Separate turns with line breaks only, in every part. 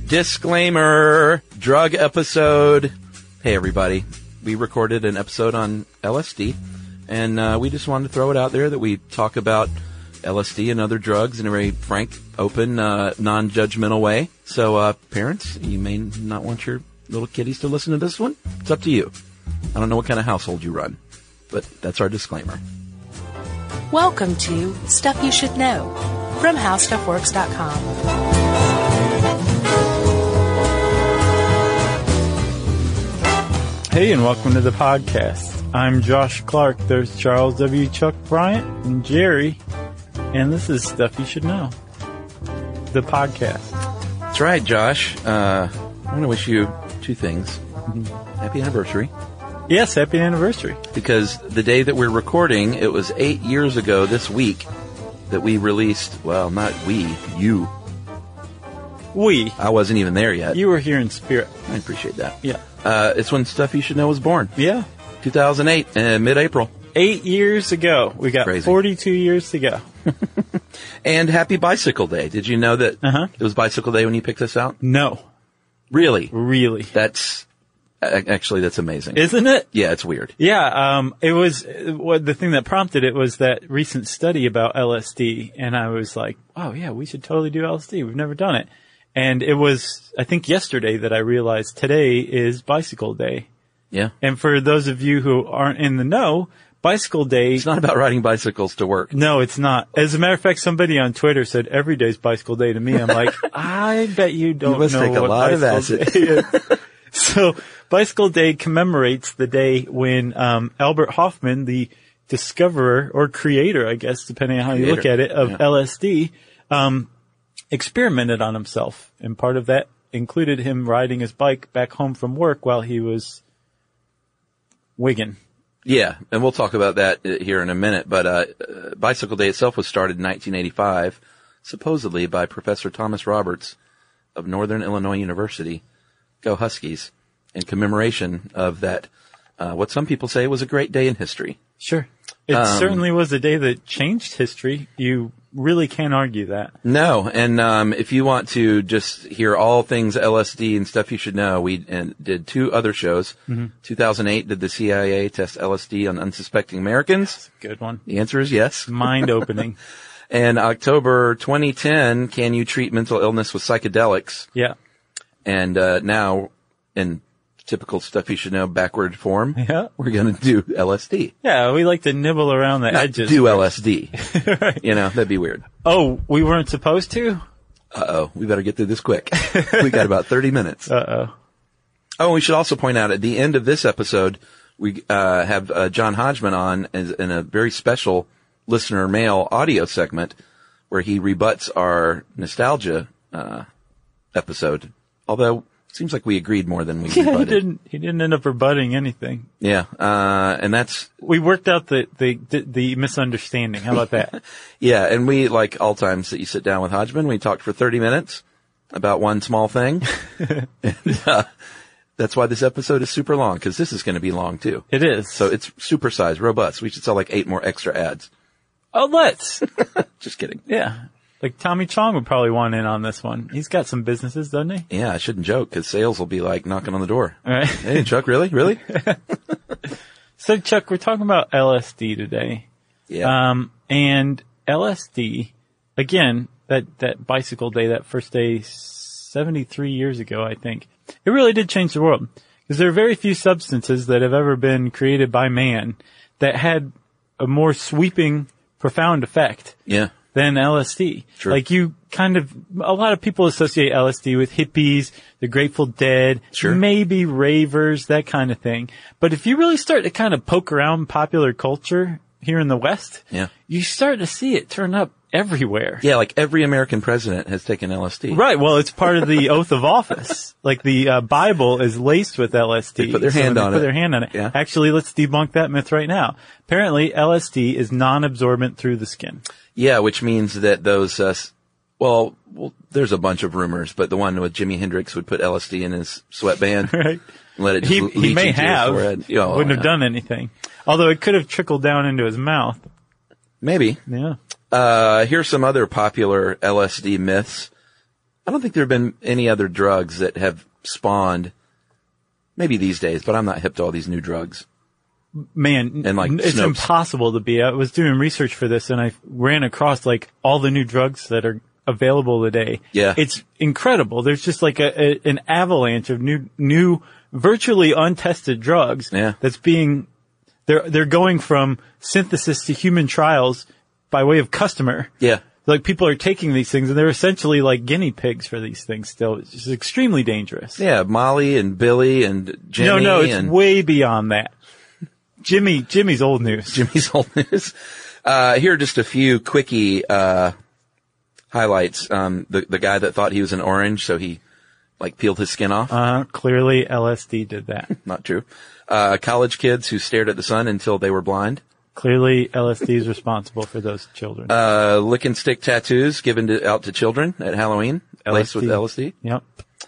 Disclaimer, drug episode. Hey everybody, we recorded an episode on LSD, and we just wanted to throw it out there that we talk about LSD and other drugs in a very frank, open, non-judgmental way. So parents, you may not want your little kiddies to listen to this one. It's up to you. I don't know what kind of household you run, but that's our disclaimer.
Welcome to Stuff You Should Know from HowStuffWorks.com.
Hey, and welcome to the podcast. I'm Josh Clark. There's Charles W. Chuck Bryant and Jerry, and this is Stuff You Should Know, the podcast.
That's right, Josh. I want to wish you two things. Happy anniversary.
Yes, happy anniversary.
Because the day that we're recording, it was 8 years ago this week that we released, well, not we, you.
We.
I wasn't even there yet.
You were here in spirit.
I appreciate that.
Yeah.
It's when Stuff You Should Know was born.
Yeah.
2008, mid-April.
8 years ago. We got
Crazy.
42 years to go.
And happy Bicycle Day. Did you know that it was Bicycle Day when you picked this out?
No.
Really?
Really.
That's amazing.
Isn't it?
Yeah, it's weird.
Yeah, it was, the thing that prompted it was that recent study about LSD, and I was like, oh yeah, we should totally do LSD. We've never done it. And it was, I think yesterday that I realized today is Bicycle Day.
Yeah.
And for those of you who aren't in the know, Bicycle Day...
It's not about riding bicycles to work.
No, it's not. As a matter of fact, somebody on Twitter said every day's Bicycle Day to me. I'm like, I bet you don't know what
You must take a lot of acid.
Day is. So, Bicycle Day commemorates the day when Albert Hoffman, the discoverer or creator, I guess, depending on how you look at it, of LSD, experimented on himself. And part of that included him riding his bike back home from work while he was wigging.
Yeah, and we'll talk about that here in a minute. But Bicycle Day itself was started in 1985, supposedly by Professor Thomas Roberts of Northern Illinois University. Go Huskies. In commemoration of that, what some people say was a great day in history.
Sure. It certainly was a day that changed history. You really can't argue that.
No, and if you want to just hear all things LSD and Stuff You Should Know, we did two other shows. 2008, did the CIA test LSD on unsuspecting Americans?
That's a good one.
The answer is yes.
Mind-opening.
And October 2010, can you treat mental illness with psychedelics?
Yeah.
And now, in typical Stuff You Should Know backward form, we're going to do LSD.
Yeah, we like to nibble around the edges.
Do LSD. Right. You know, that'd be weird.
Oh, we weren't supposed to?
Uh-oh, we better get through this quick. We got about 30 minutes.
Uh-oh.
Oh, we should also point out at the end of this episode, we have John Hodgman on in a very special listener mail audio segment where he rebuts our nostalgia episode. Although it seems like we agreed more than we rebutted.
He didn't end up rebutting anything.
Yeah, and that's...
We worked out the misunderstanding. How about that?
Yeah, and we, like all times that you sit down with Hodgman, we talked for 30 minutes about one small thing. And that's why this episode is super long, because this is going to be long too.
It is.
So it's supersized, robust. We should sell like 8 more extra ads.
Oh, let's.
Just kidding.
Yeah. Like Tommy Chong would probably want in on this one. He's got some businesses, doesn't he?
Yeah, I shouldn't joke, because sales will be like knocking on the door.
All right.
Hey, Chuck, really? Really?
So, Chuck, we're talking about LSD today.
Yeah.
And LSD, again, that Bicycle Day, that first day 73 years ago, I think, it really did change the world. Because there are very few substances that have ever been created by man that had a more sweeping, profound effect.
Yeah.
Than LSD.
True.
Like a lot of people associate LSD with hippies, the Grateful Dead,
sure,
maybe ravers, that kind of thing. But if you really start to kind of poke around popular culture here in the West, you start to see it turn up everywhere.
Yeah, like every American president has taken LSD.
Right. Well, it's part of the oath of office. Like the Bible is laced with LSD.
They put their hand on it. Yeah.
Actually, let's debunk that myth right now. Apparently, LSD is non-absorbent through the skin.
Yeah, which means that those, well, there's a bunch of rumors, but the one with Jimi Hendrix would put LSD in his sweatband.
Right.
And let it just
he may
into
have.
his forehead. Oh,
wouldn't have done anything. Although it could have trickled down into his mouth.
Maybe.
Yeah.
Here's some other popular LSD myths. I don't think there have been any other drugs that have spawned, maybe these days, but I'm not hip to all these new drugs.
Man,
And, like,
it's
Snopes.
impossible to be. I was doing research for this and I ran across like all the new drugs that are available today.
Yeah.
It's incredible. There's just like an avalanche of new, virtually untested drugs.
Yeah.
That's they're going from synthesis to human trials by way of customer.
Yeah.
Like people are taking these things and they're essentially like guinea pigs for these things still. It's just extremely dangerous.
Yeah, Molly and Billy and Jimmy.
No, it's
and
way beyond that. Jimmy's old news.
Jimmy's old news. Here are just a few quickie, highlights. The guy that thought he was an orange, so he, like, peeled his skin off.
Clearly LSD did that.
Not true. College kids who stared at the sun until they were blind.
Clearly LSD is responsible for those children.
Lick and stick tattoos given out to children at Halloween, laced with LSD.
Yep.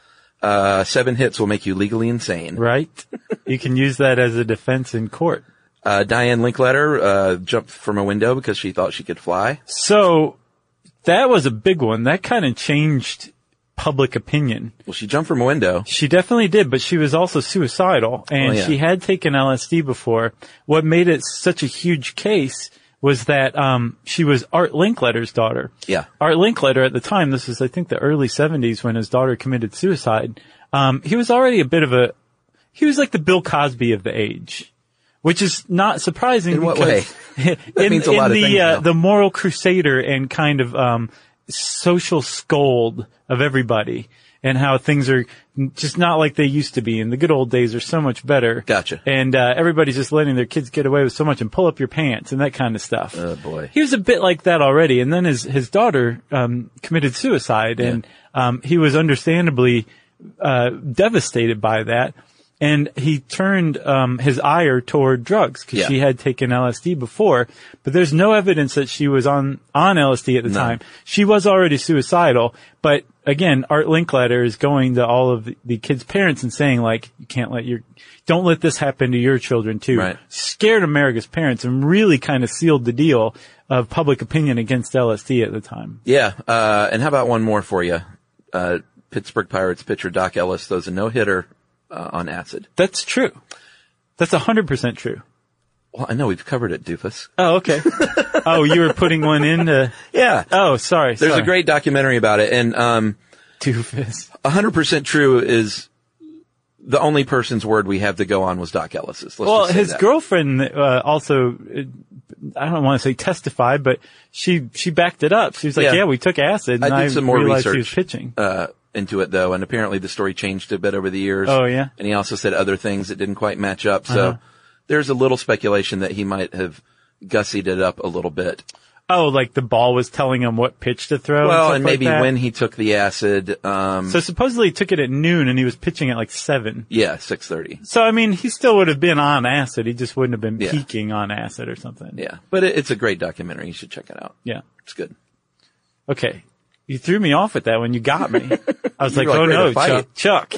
7 hits will make you legally insane.
Right? You can use that as a defense in court.
Diane Linkletter, jumped from a window because she thought she could fly.
So that was a big one. That kind of changed public opinion.
Well, she jumped from a window.
She definitely did, but she was also suicidal and
yeah.
she had taken LSD before. What made it such a huge case was that, she was Art Linkletter's daughter.
Yeah.
Art Linkletter at the time, this was I think the early 70s when his daughter committed suicide. He was already he was like the Bill Cosby of the age, which is not surprising.
In what
because
way? That means a lot of things now.
The moral crusader and kind of, social scold of everybody and how things are just not like they used to be. And the good old days are so much better.
Gotcha.
And, everybody's just letting their kids get away with so much and pull up your pants and that kind of stuff.
Oh boy.
He was a bit like that already. And then his daughter, committed suicide and, he was understandably, devastated by that. And he turned, his ire toward drugs because she had taken LSD before, but there's no evidence that she was on LSD at the time. She was already suicidal, but again, Art Linkletter is going to all of the kids' parents and saying like, you can't don't let this happen to your children too.
Right.
Scared America's parents and really kind of sealed the deal of public opinion against LSD at the time.
Yeah. And how about one more for you? Pittsburgh Pirates pitcher Doc Ellis throws a no-hitter on acid.
That's true. That's 100% true.
Well, I know we've covered it, doofus.
Oh, okay. Oh, you were putting one in to...
Yeah.
Oh, sorry.
There's a great documentary about it, and
doofus.
100% true is the only person's word we have to go on was Doc Ellis's.
Well, his girlfriend also, I don't want to say testified, but she backed it up. She was like, yeah, we took acid, and
I did some more
realized
research
he was pitching.
Into it, though, and apparently the story changed a bit over the years.
Oh, yeah?
And he also said other things that didn't quite match up, so there's a little speculation that he might have gussied it up a little bit.
Oh, like the ball was telling him what pitch to throw?
Well,
and
maybe
like that?
when he took the acid.
So supposedly he took it at noon and he was pitching at like 7.
Yeah, 6:30.
So, I mean, he still would have been on acid. He just wouldn't have been peaking on acid or something.
Yeah, but it's a great documentary. You should check it out.
Yeah.
It's good.
Okay. You threw me off with that when you got me. I was like,
were, like,
oh
ready
no,
to fight.
Chuck.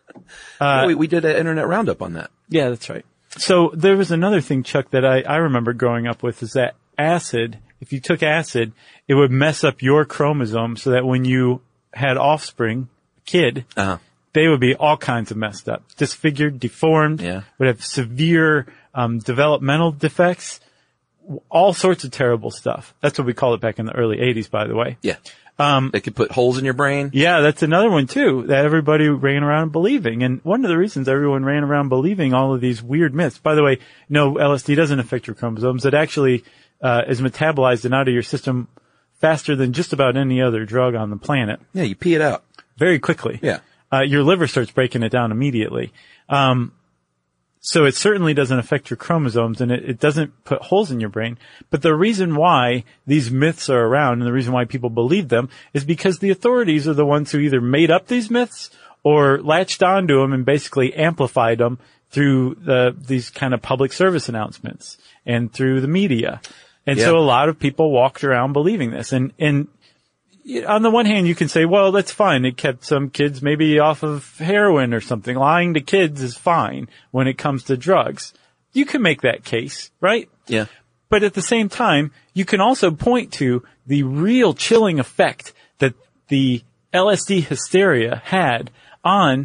We did an internet roundup on that.
Yeah, that's right. So there was another thing, Chuck, that I remember growing up with is that acid, if you took acid, it would mess up your chromosome so that when you had offspring, kid, they would be all kinds of messed up. Disfigured, deformed, would have severe developmental defects, all sorts of terrible stuff. That's what we called it back in the early 80s, by the way.
Yeah. They could put holes in your brain.
Yeah, that's another one too, that everybody ran around believing. And one of the reasons everyone ran around believing all of these weird myths, by the way, no, LSD doesn't affect your chromosomes. It actually, is metabolized and out of your system faster than just about any other drug on the planet.
Yeah, you pee it out.
Very quickly.
Yeah.
Your liver starts breaking it down immediately. So it certainly doesn't affect your chromosomes and it doesn't put holes in your brain. But the reason why these myths are around and the reason why people believe them is because the authorities are the ones who either made up these myths or latched onto them and basically amplified them through these kind of public service announcements and through the media. And so a lot of people walked around believing this. And on the one hand, you can say, well, that's fine. It kept some kids maybe off of heroin or something. Lying to kids is fine when it comes to drugs. You can make that case, right?
Yeah.
But at the same time, you can also point to the real chilling effect that the LSD hysteria had on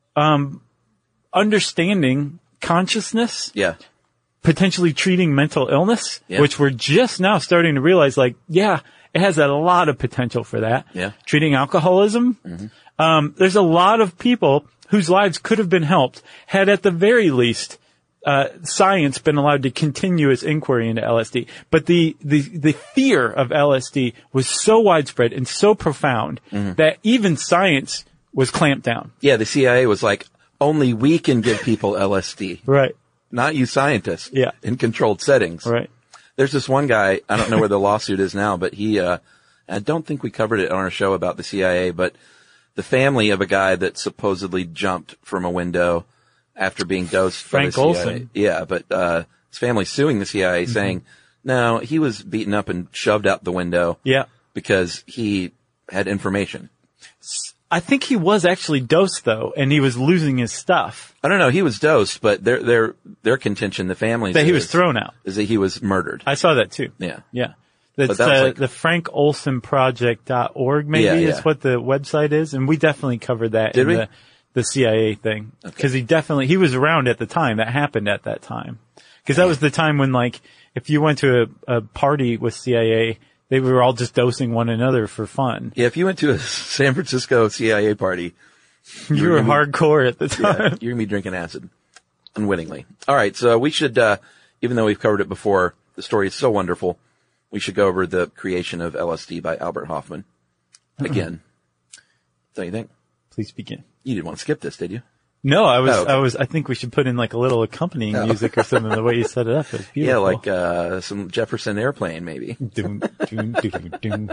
understanding consciousness, potentially treating mental illness, which we're just now starting to realize, like, it has a lot of potential for that. Treating alcoholism. There's a lot of people whose lives could have been helped had at the very least science been allowed to continue its inquiry into LSD. But the fear of LSD was so widespread and so profound that even science was clamped down.
Yeah, the CIA was like, only we can give people LSD.
Right.
Not you scientists.
Yeah.
In controlled settings.
Right.
There's this one guy, I don't know where the lawsuit is now, but he, I don't think we covered it on our show about the CIA, but the family of a guy that supposedly jumped from a window after being dosed
Frank
by the CIA.
Olson.
Yeah, but, his family suing the CIA saying, no, he was beaten up and shoved out the window.
Yeah.
Because he had information.
I think he was actually dosed though, and he was losing his stuff.
I don't know. He was dosed, but their contention, the family's
That he was thrown out.
Is that he was murdered.
I saw that too.
Yeah.
Yeah. That's
that was like,
the FrankOlsonProject.org maybe is what the website is, and we definitely covered that in the CIA thing. Because he was around at the time. That happened at that time. Because that was the time when, like, if you went to a party with CIA, they were all just dosing one another for fun.
Yeah, if you went to a San Francisco CIA party,
you were hardcore at the time.
Yeah, you're going to be drinking acid. Unwittingly. All right, so we should, even though we've covered it before, the story is so wonderful, we should go over the creation of LSD by Albert Hoffman. Again. Don't you think?
Please begin.
You didn't want to skip this, did you?
No, I think we should put in like a little accompanying music or something, the way you set it up. It's beautiful.
Yeah, like, some Jefferson Airplane, maybe.
Doom, doom, doom, doom.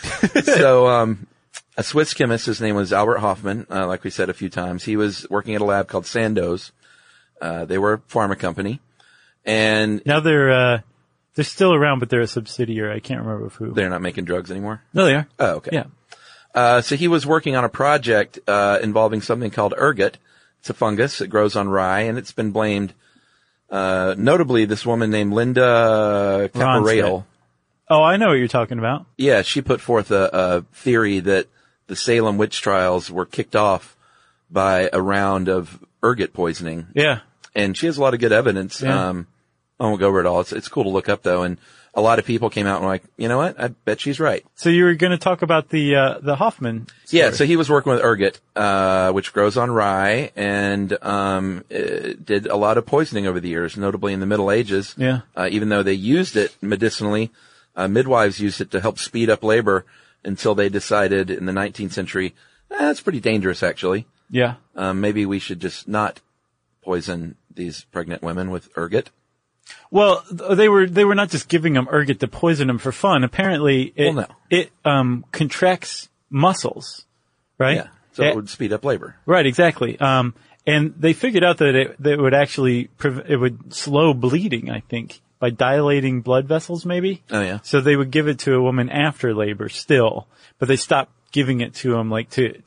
So, a Swiss chemist, his name was Albert Hoffman, like we said a few times. He was working at a lab called Sandoz. They were a pharma company. And
now they're still around, but they're a subsidiary. I can't remember of who.
They're not making drugs anymore?
No, they are.
Oh, okay.
Yeah.
So he was working on a project, involving something called ergot. It's a fungus. It grows on rye, and it's been blamed, notably this woman named Linda Caporael.
Oh, I know what you're talking about.
Yeah, she put forth a theory that the Salem witch trials were kicked off by a round of ergot poisoning.
Yeah.
And she has a lot of good evidence.
Yeah.
I won't go over it all. It's cool to look up though. And a lot of people came out and were like, you know what? I bet she's right.
So you were going to talk about the Hoffman story.
Yeah. So he was working with ergot, which grows on rye and, it did a lot of poisoning over the years, notably in the Middle Ages.
Yeah.
Even though they used it medicinally, midwives used it to help speed up labor until they decided in the 19th century, that's pretty dangerous actually.
Yeah.
Maybe we should just not poison these pregnant women with ergot.
Well, they were not just giving them ergot to poison them for fun. Apparently, it contracts muscles, right?
Yeah. So it would speed up labor.
Right, exactly. And they figured out that it would actually, it would slow bleeding, I think, by dilating blood vessels maybe.
Oh yeah.
So they would give it to a woman after labor still, but they stopped giving it to them like to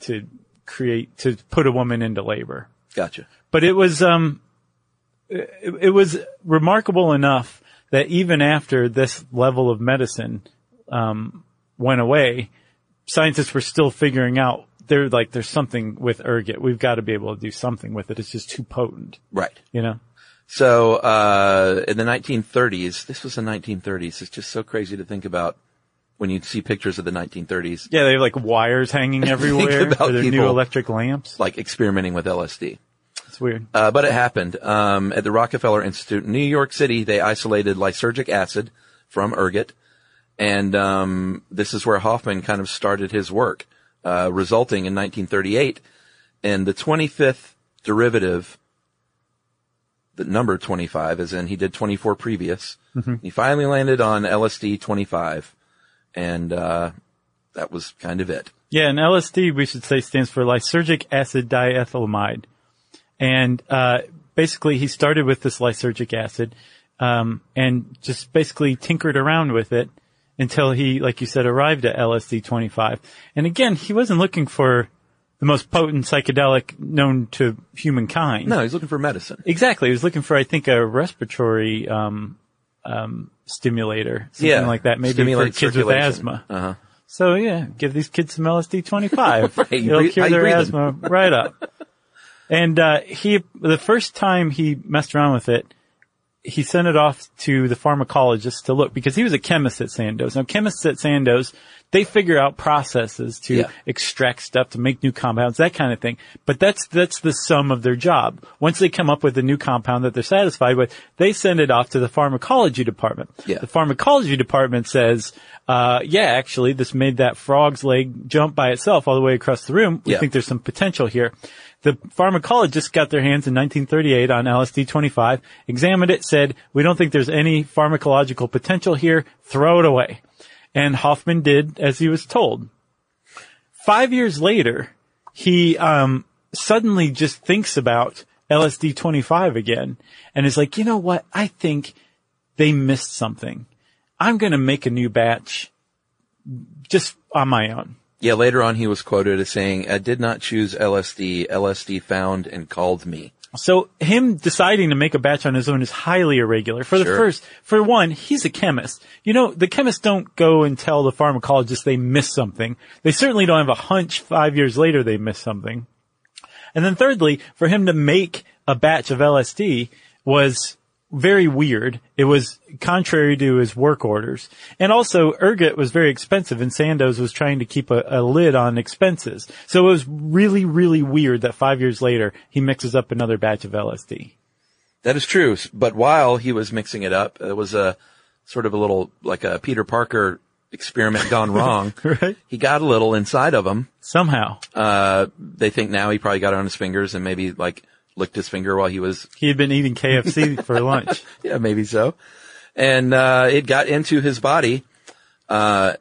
put a woman into labor.
Gotcha.
But it was remarkable enough that even after this level of medicine went away, scientists were still figuring out there's something with ergot. We've got to be able to do something with it. It's just too potent.
Right.
You know?
So in the 1930s, this was the 1930s. It's just so crazy to think about when you see pictures of the 1930s.
Yeah, they have like wires hanging everywhere for their new electric lamps.
Like experimenting with LSD.
It's weird.
But it happened. At the Rockefeller Institute in New York City, they isolated lysergic acid from ergot. And this is where Hoffman kind of started his work, resulting in 1938 in the 25th derivative, the number 25, as in he did 24 previous. Mm-hmm. He finally landed on LSD 25. And that was kind of it.
Yeah, and LSD, we should say, stands for lysergic acid diethylamide. And basically he started with this lysergic acid and just basically tinkered around with it until he, like you said, arrived at LSD 25. And again, he wasn't looking for the most potent psychedelic known to humankind.
No, he's looking for medicine.
Exactly. He was looking for, I think, a respiratory stimulator, something like that, maybe for kids with asthma.
Uh-huh.
So yeah, give these kids some LSD 25.
Right,
It'll cure
how you
their
breathe
asthma right up. And the first time he messed around with it, he sent it off to the pharmacologist to look, because he was a chemist at Sandoz. Now, chemists at Sandoz, they figure out processes to extract stuff, to make new compounds, that kind of thing. But that's the sum of their job. Once they come up with a new compound that they're satisfied with, they send it off to the pharmacology department.
Yeah.
The pharmacology department says, actually, this made that frog's leg jump by itself all the way across the room. We think there's some potential here. The pharmacologists got their hands in 1938 on LSD-25, examined it, said, we don't think there's any pharmacological potential here, throw it away. And Hoffman did as he was told. 5 years later, he suddenly just thinks about LSD-25 again, and is like, you know what, I think they missed something. I'm going to make a new batch just on my own.
Yeah, later on he was quoted as saying, I did not choose LSD. LSD found and called me.
So him deciding to make a batch on his own is highly irregular. For one, he's a chemist. You know, the chemists don't go and tell the pharmacologist they missed something. They certainly don't have a hunch 5 years later they missed something. And then thirdly, for him to make a batch of LSD was very weird. It was contrary to his work orders. And also, ergot was very expensive, and Sandoz was trying to keep a lid on expenses. So it was really, really weird that 5 years later, he mixes up another batch of LSD.
That is true. But while he was mixing it up, it was a sort of a little, like a Peter Parker experiment gone wrong.
Right?
He got a little inside of him.
Somehow.
They think now he probably got it on his fingers and maybe licked his finger while he
had been eating KFC for lunch.
Yeah, maybe so. And, it got into his body, and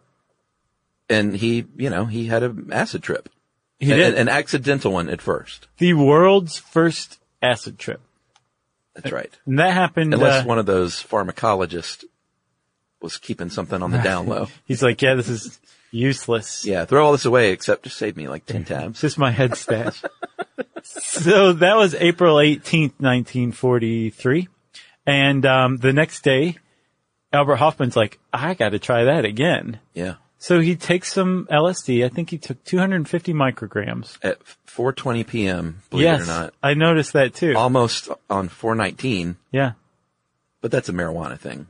he had an acid trip.
He did.
An accidental one at first.
The world's first acid trip.
That's right.
And that happened.
Unless one of those pharmacologists was keeping something on the down low.
He's like, yeah, this is useless.
Yeah, throw all this away except just save me like 10 tabs.
It's just my head stash. So that was April 18th, 1943. And the next day, Albert Hoffman's like, I got to try that again.
Yeah.
So he takes some LSD. I think he took 250 micrograms.
At 4:20 p.m., believe it or not.
I noticed that too.
Almost on 4:19.
Yeah.
But that's a marijuana thing.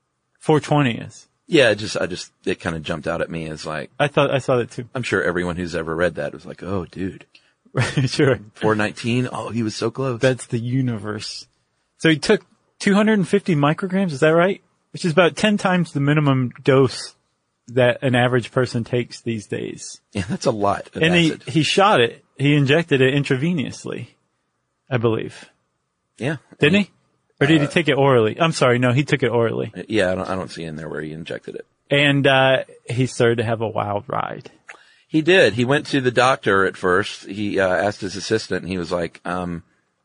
420 is.
Yeah, it kind of jumped out at me as like.
I saw that too.
I'm sure everyone who's ever read that was like, oh, dude.
Sure.
419. Oh, he was so close.
That's the universe. So he took 250 micrograms. Is that right? Which is about 10 times the minimum dose that an average person takes these days.
Yeah, that's a lot of
and
acid.
he shot it. He injected it intravenously, I believe.
Yeah.
Didn't he? Or did he take it orally? I'm sorry. No, he took it orally.
Yeah, I don't see in there where he injected it.
And, he started to have a wild ride.
He did. He went to the doctor at first. He, asked his assistant and he was like, I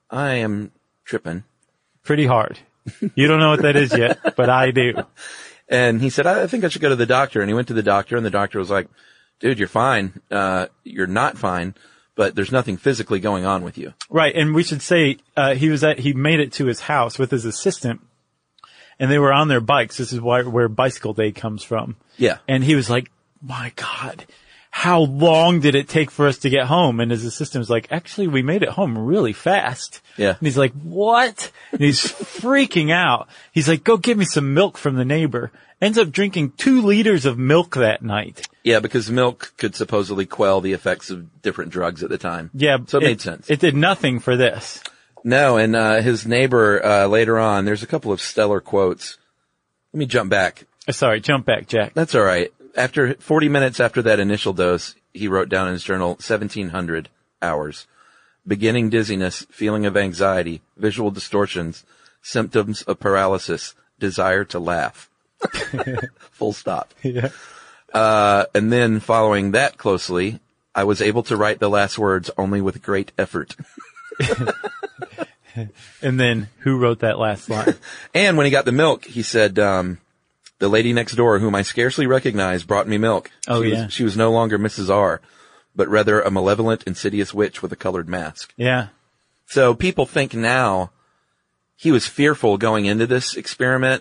am tripping.
Pretty hard. You don't know what that is yet, but I do.
And he said, I think I should go to the doctor. And he went to the doctor and the doctor was like, dude, you're fine. You're not fine, but there's nothing physically going on with you.
Right. And we should say, he made it to his house with his assistant and they were on their bikes. This is where Bicycle Day comes from.
Yeah.
And he was like, my God, how long did it take for us to get home? And his assistant was like, actually, we made it home really fast.
Yeah.
And he's like, what? And he's freaking out. He's like, go get me some milk from the neighbor. Ends up drinking 2 liters of milk that night.
Yeah, because milk could supposedly quell the effects of different drugs at the time.
Yeah.
So it made sense.
It did nothing for this.
No, and his neighbor, later on, there's a couple of stellar quotes. Let me jump back.
Sorry, jump back, Jack.
That's all right. After 40 minutes after that initial dose, he wrote down in his journal 1,700 hours. Beginning dizziness, feeling of anxiety, visual distortions, symptoms of paralysis, desire to laugh. Full stop.
Yeah.
And then following that closely, I was able to write the last words only with great effort.
And then who wrote that last line?
And when he got the milk, he said, the lady next door, whom I scarcely recognized, brought me milk.
Oh, yeah.
She was no longer Mrs. R, but rather a malevolent, insidious witch with a colored mask.
Yeah.
So people think now he was fearful going into this experiment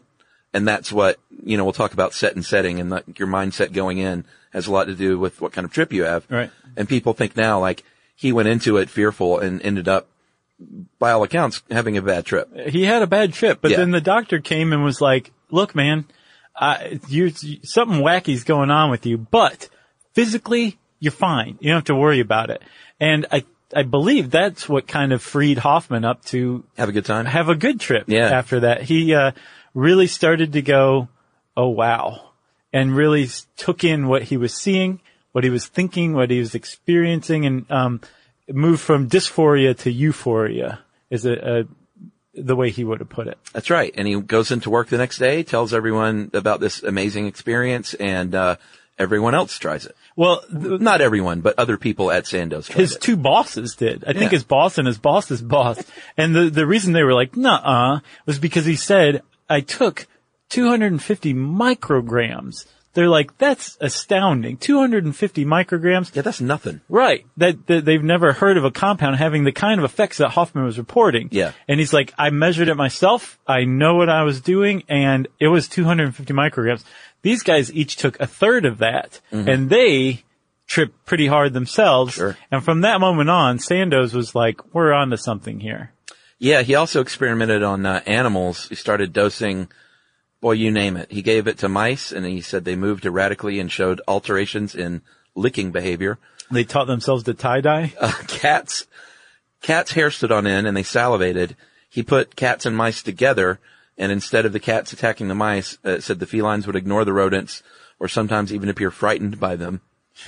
And that's what, we'll talk about set and setting, and your mindset going in has a lot to do with what kind of trip you have.
Right.
And people think now, like, he went into it fearful and ended up, by all accounts, having a bad trip.
He had a bad trip, but
Yeah.
then the doctor came and was like, look, man, something wacky's going on with you, but physically you're fine. You don't have to worry about it. And I believe that's what kind of freed Hoffman up to
Have a good time.
have a good trip
Yeah.
after that. He really started to go, oh wow, and really took in what he was seeing, what he was thinking, what he was experiencing, and moved from dysphoria to euphoria is the way he would have put it.
That's right. And he goes into work the next day, tells everyone about this amazing experience, and everyone else tries it.
Well,
Not everyone, but other people at Sandoz tried
his
it.
two bosses did. I think
Yeah.
his boss and his boss's boss. And the reason they were like, nuh-uh, was because he said, I took 250 micrograms. They're like, that's astounding. 250 micrograms.
Yeah, that's nothing.
Right. That they've never heard of a compound having the kind of effects that Hoffman was reporting.
Yeah.
And he's like, I measured it myself. I know what I was doing, and it was 250 micrograms. These guys each took a third of that, and they tripped pretty hard themselves.
Sure.
And from that moment on, Sandoz was like, we're onto something here.
Yeah, he also experimented on animals. He started dosing, boy, you name it. He gave it to mice, and he said they moved erratically and showed alterations in licking behavior.
They taught themselves to tie-dye.
Cats' hair stood on end, and they salivated. He put cats and mice together, and instead of the cats attacking the mice, said the felines would ignore the rodents, or sometimes even appear frightened by them.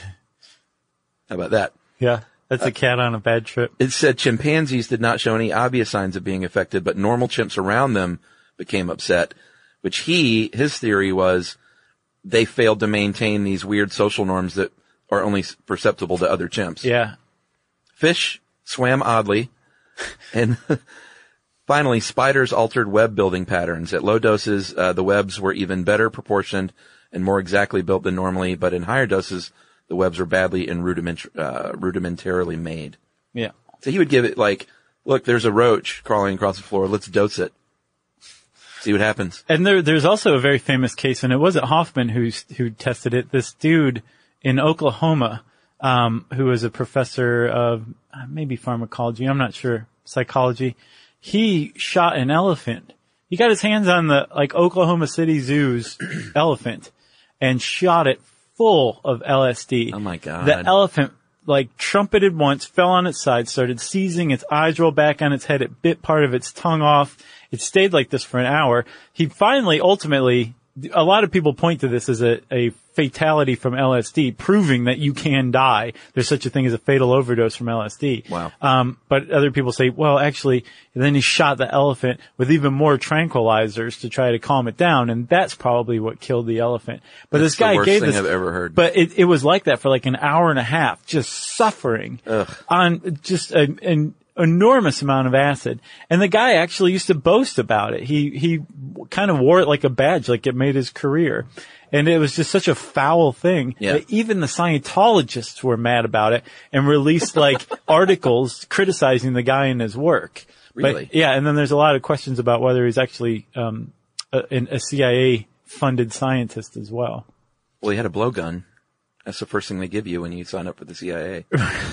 How about that?
Yeah. That's a cat on a bad trip.
It said chimpanzees did not show any obvious signs of being affected, but normal chimps around them became upset, which his theory was they failed to maintain these weird social norms that are only perceptible to other chimps.
Yeah.
Fish swam oddly, and finally, spiders altered web building patterns. At low doses, the webs were even better proportioned and more exactly built than normally, but in higher doses, the webs were badly and rudimentarily made.
Yeah.
So he would give it like, look, there's a roach crawling across the floor. Let's dose it. See what happens.
And there's also a very famous case, and it wasn't Hoffman who tested it. This dude in Oklahoma, who was a professor of maybe pharmacology, I'm not sure, psychology. He shot an elephant. He got his hands on the Oklahoma City Zoo's elephant and shot it full of LSD.
Oh my God.
The elephant trumpeted once, fell on its side, started seizing, its eyes rolled back on its head, it bit part of its tongue off. It stayed like this for an hour. He finally, ultimately, a lot of people point to this as a fatality from LSD, proving that you can die. There's such a thing as a fatal overdose from LSD.
Wow.
But other people say, well, actually, then he shot the elephant with even more tranquilizers to try to calm it down, and that's probably what killed the elephant. But
That's
this guy
the worst
gave
thing
this,
I've ever heard.
But it was like that for an hour and a half, just suffering on just an enormous amount of acid. And the guy actually used to boast about it. He kind of wore it like a badge, like it made his career. And it was just such a foul thing that even the Scientologists were mad about it and released articles criticizing the guy and his work.
Really?
But, yeah, and then there's a lot of questions about whether he's actually a CIA funded scientist as well.
Well, he had a blowgun. That's the first thing they give you when you sign up for the CIA.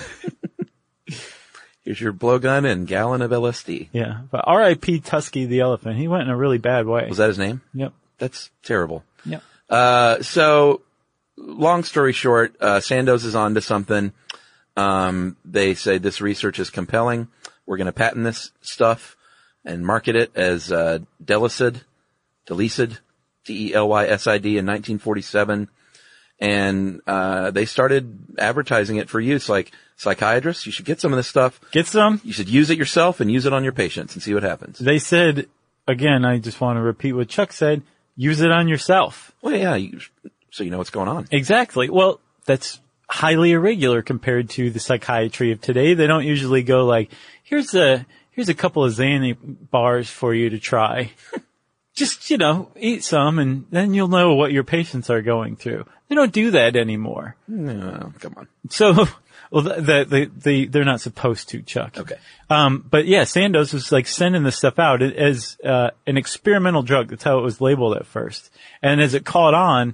Here's your blowgun and gallon of LSD.
Yeah. But R.I.P. Tusky the elephant. He went in a really bad way.
Was that his name?
Yep.
That's terrible.
Yep.
So long story short, Sandoz is onto something. They say this research is compelling. We're going to patent this stuff and market it as Delysid, Delysid, DelYsid in 1947. And they started advertising it for use. Like, psychiatrists, you should get some of this stuff.
Get some.
You should use it yourself and use it on your patients and see what happens.
They said, again, I just want to repeat what Chuck said, use it on yourself.
Well, yeah, so you know what's going on.
Exactly. Well, that's highly irregular compared to the psychiatry of today. They don't usually go here's a couple of Xanny bars for you to try. just, eat some and then you'll know what your patients are going through. They don't do that anymore.
No, come on.
So, well, they're not supposed to, Chuck.
Okay.
But yeah, Sandoz was like sending this stuff out as, an experimental drug. That's how it was labeled at first. And as it caught on,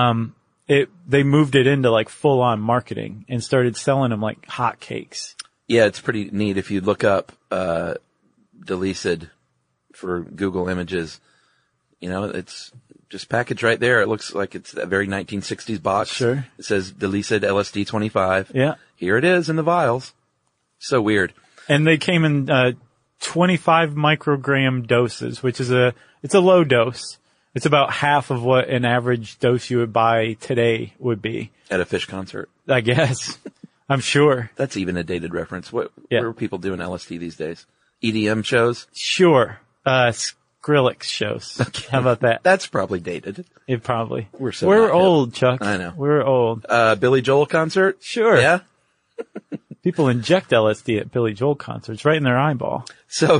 they moved it into like full on marketing and started selling them like hotcakes.
Yeah, it's pretty neat. If you look up, Delicid for Google Images, it's just packaged right there. It looks like it's that very 1960s box.
Sure.
It says Delicid LSD 25.
Yeah.
Here it is in the vials. So weird.
And they came in, 25 microgram doses, which is it's a low dose. It's about half of what an average dose you would buy today would be.
At a Fish concert.
I guess. I'm sure.
That's even a dated reference. Where are people doing LSD these days? EDM shows?
Sure. Skrillex shows. Okay. How about that?
That's probably dated.
It probably.
We're
old, Chuck.
I know.
We're old.
Billy Joel concert?
Sure.
Yeah.
People inject LSD at Billy Joel concerts right in their eyeball.
So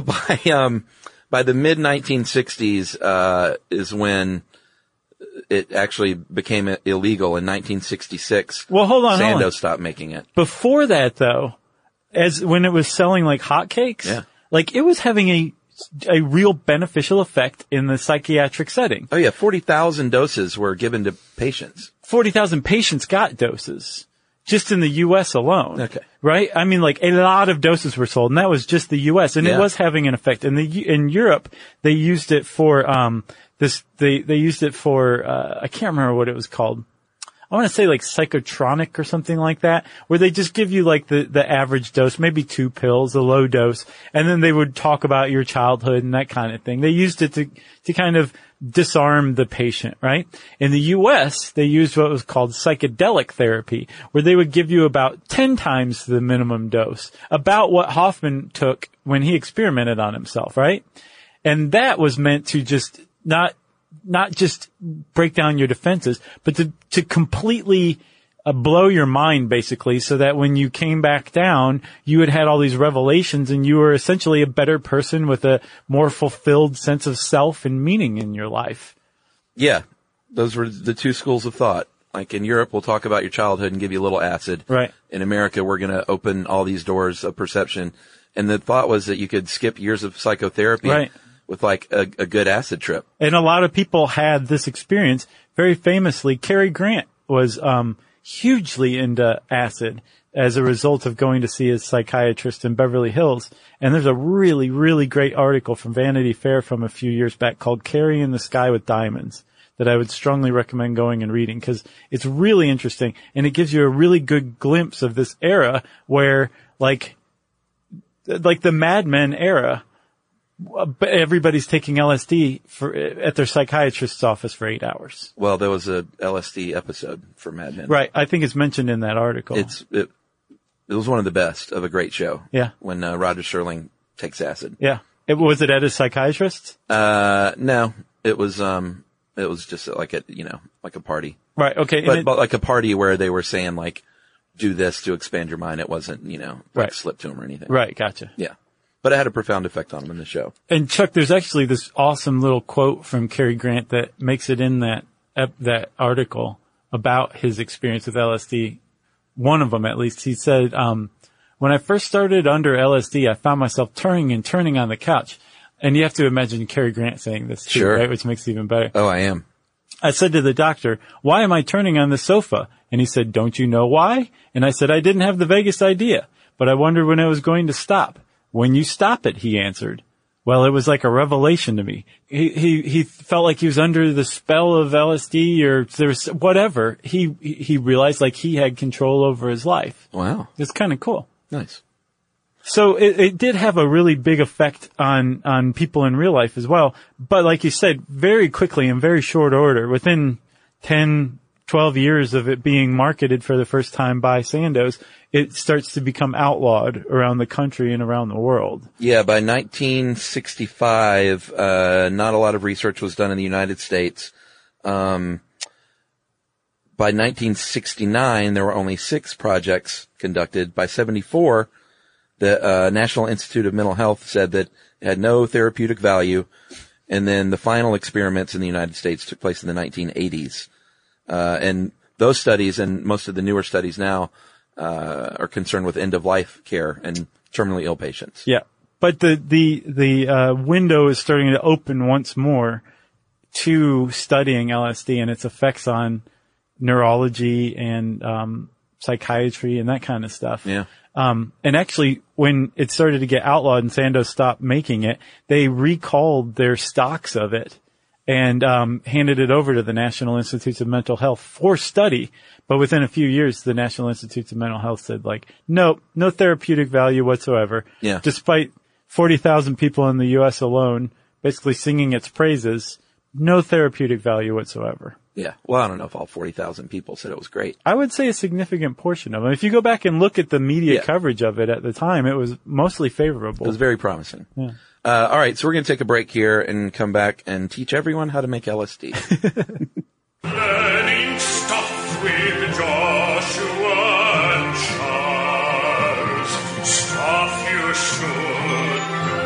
by the mid 1960s, is when it actually became illegal in 1966.
Well, hold on.
Sandoz stopped making it.
Before that though, when it was selling like hotcakes,
yeah.
Like it was having a real beneficial effect in the psychiatric setting.
Oh yeah, 40,000 doses were given to patients.
40,000 patients got doses. Just in the U.S. alone.
Okay.
Right? I mean, like, a lot of doses were sold, and that was just the U.S., and it was having an effect. In Europe, they used it for, they used it for, I can't remember what it was called. I want to say like psychotronic or something like that, where they just give you like the average dose, maybe 2 pills, a low dose, and then they would talk about your childhood and that kind of thing. They used it to kind of disarm the patient, right? In the U.S., they used what was called psychedelic therapy, where they would give you about 10 times the minimum dose, about what Hoffman took when he experimented on himself, right? And that was meant to just not just break down your defenses, but to completely blow your mind, basically, so that when you came back down, you had all these revelations and you were essentially a better person with a more fulfilled sense of self and meaning in your life.
Yeah. Those were the two schools of thought. Like in Europe, we'll talk about your childhood and give you a little acid.
Right.
In America, we're going to open all these doors of perception. And the thought was that you could skip years of psychotherapy.
Right.
With like a good acid trip.
And a lot of people had this experience. Very famously, Cary Grant was hugely into acid as a result of going to see his psychiatrist in Beverly Hills. And there's a really, really great article from Vanity Fair from a few years back called Cary in the Sky with Diamonds that I would strongly recommend going and reading because it's really interesting and it gives you a really good glimpse of this era where like the Mad Men era, but everybody's taking LSD at their psychiatrist's office for 8 hours.
Well, there was a LSD episode for Mad Men.
Right. I think it's mentioned in that article.
It was one of the best of a great show.
Yeah.
When Roger Sterling takes acid.
Yeah. Was it at his psychiatrist?
No. It was just like like a party.
Right. Okay.
But like a party where they were saying like, do this to expand your mind. It wasn't, like slip to him or anything.
Right. Gotcha.
Yeah. But it had a profound effect on him in the show.
And Chuck, there's actually this awesome little quote from Cary Grant that makes it in that article about his experience with LSD. One of them, at least, he said, when I first started under LSD, I found myself turning on the couch. And you have to imagine Cary Grant saying this too,
sure.
Right? Which makes it even better.
Oh, I am.
I said to the doctor, why am I turning on the sofa? And he said, don't you know why? And I said, I didn't have the vaguest idea, but I wondered when it was going to stop. When you stop it, he answered. Well, it was like a revelation to me. He felt like he was under the spell of LSD or there's whatever. He realized like he had control over his life.
Wow.
It's kind of cool.
Nice.
So it did have a really big effect on people in real life as well. But like you said, very quickly in very short order, within 10, 12 years of it being marketed for the first time by Sandoz, it starts to become outlawed around the country and around the world.
Yeah, by 1965, not a lot of research was done in the United States. By 1969, there were only 6 projects conducted. By 74, the National Institute of Mental Health said that it had no therapeutic value And then the final experiments in the United States took place in the 1980s. And those studies and most of the newer studies now, are concerned with end-of-life care and terminally ill patients.
Yeah. But the window is starting to open once more to studying LSD and its effects on neurology and, psychiatry and that kind of stuff.
Yeah.
And actually, when it started to get outlawed and Sandoz stopped making it, they recalled their stocks of it and handed it over to the National Institutes of Mental Health for study. But within a few years, the National Institutes of Mental Health said, like, nope, no therapeutic value whatsoever.
Yeah.
Despite 40,000 people in the U.S. alone basically singing its praises, no therapeutic value whatsoever.
Yeah. Well, I don't know if all 40,000 people said it was great.
I would say a significant portion of them. If you go back and look at the media coverage of it at the time, it was mostly favorable.
It was very promising.
Yeah.
All right, so we're going to take a break here and come back and teach everyone how to make LSD.
Learning stuff with Joshua and Charles. Stuff you should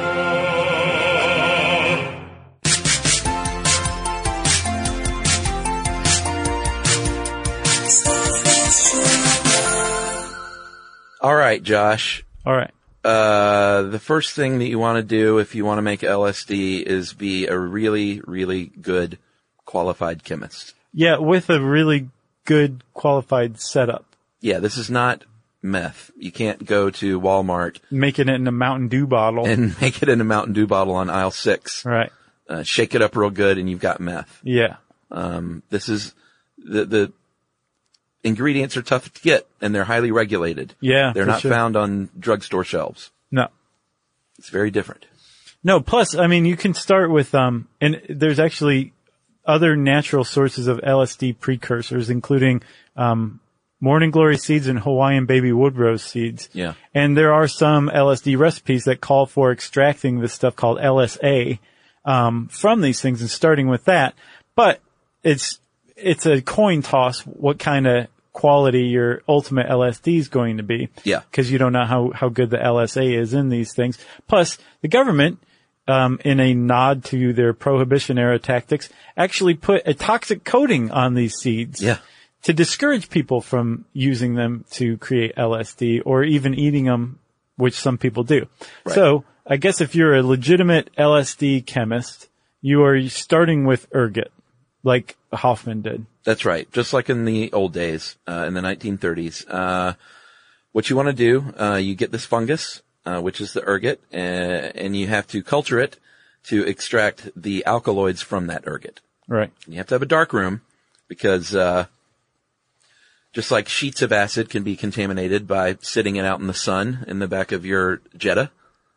know.
All right, Josh.
All right.
The first thing that you want to do if you want to make LSD is be a really, really good qualified chemist.
Yeah, with a really good qualified setup.
Yeah, this is not meth. You can't go to Walmart
Making it in a Mountain Dew bottle.
and make it in a Mountain Dew bottle on aisle 6.
Right.
Shake it up real good and you've got meth.
Yeah.
This is the ingredients are tough to get and they're highly regulated.
Yeah.
They're
for
not
sure.
found on drugstore shelves.
No.
It's very different.
No, plus, I mean, you can start with, and there's actually other natural sources of LSD precursors, including, morning glory seeds and Hawaiian baby woodrose seeds.
Yeah.
And there are some LSD recipes that call for extracting this stuff called LSA, from these things and starting with that. But it's a coin toss what kind of quality your ultimate LSD is going to be.
Yeah.
Cause you don't know how good the LSA is in these things. Plus, the government, in a nod to their prohibition era tactics, actually put a toxic coating on these seeds.
Yeah.
To discourage people from using them to create LSD or even eating them, which some people do.
Right.
So, I guess if you're a legitimate LSD chemist, you are starting with ergot, like Hoffman did.
That's right. Just like in the old days, in the 1930s. What you want to do, you get this fungus, which is the ergot, and you have to culture it to extract the alkaloids from that ergot.
Right.
You have to have a dark room because, just like sheets of acid can be contaminated by sitting it out in the sun in the back of your Jetta,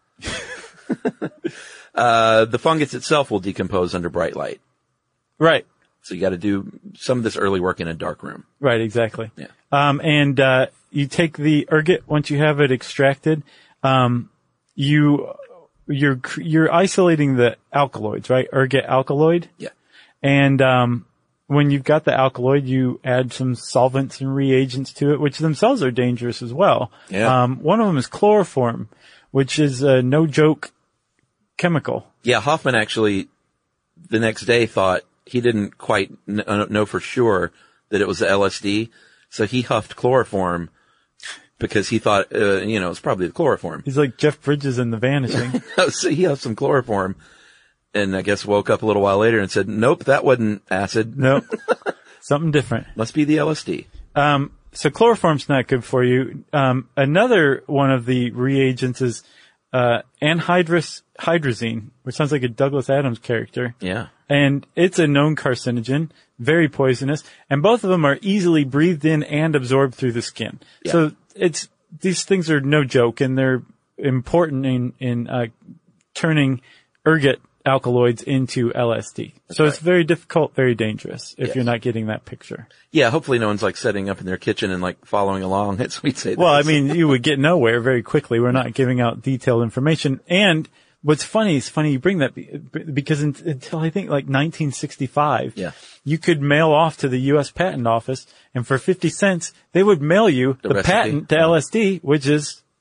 the fungus itself will decompose under bright light.
Right.
So you got to do some of this early work in a dark room.
Right, exactly.
Yeah.
And you take the ergot once you have it extracted. You're isolating the alkaloids, right? Ergot alkaloid.
Yeah.
And when you've got the alkaloid, you add some solvents and reagents to it, which themselves are dangerous as well.
Yeah.
One of them is chloroform, which is a no joke chemical.
Yeah, Hoffman actually the next day thought he didn't quite know for sure that it was the LSD, so he huffed chloroform because he thought, it was probably the chloroform.
He's like Jeff Bridges in The Vanishing.
So he huffed some chloroform and I guess woke up a little while later and said, nope, that wasn't acid.
Nope. Something different.
Must be the LSD.
So chloroform's not good for you. Another one of the reagents is anhydrous hydrazine, which sounds like a Douglas Adams character.
Yeah.
And it's a known carcinogen, very poisonous, and both of them are easily breathed in and absorbed through the skin.
Yeah.
So these things are no joke, and they're important in turning ergot alkaloids into LSD. So it's very difficult, very dangerous if you're not getting that picture.
Yeah, hopefully no one's like setting up in their kitchen and like following along as we say this.
Well, I mean, you would get nowhere very quickly. We're not giving out detailed information. And what's funny is you bring that because until I think like 1965, you could mail off to the U.S. Patent Office and for 50 cents, they would mail you the
recipe.
patent to LSD, which is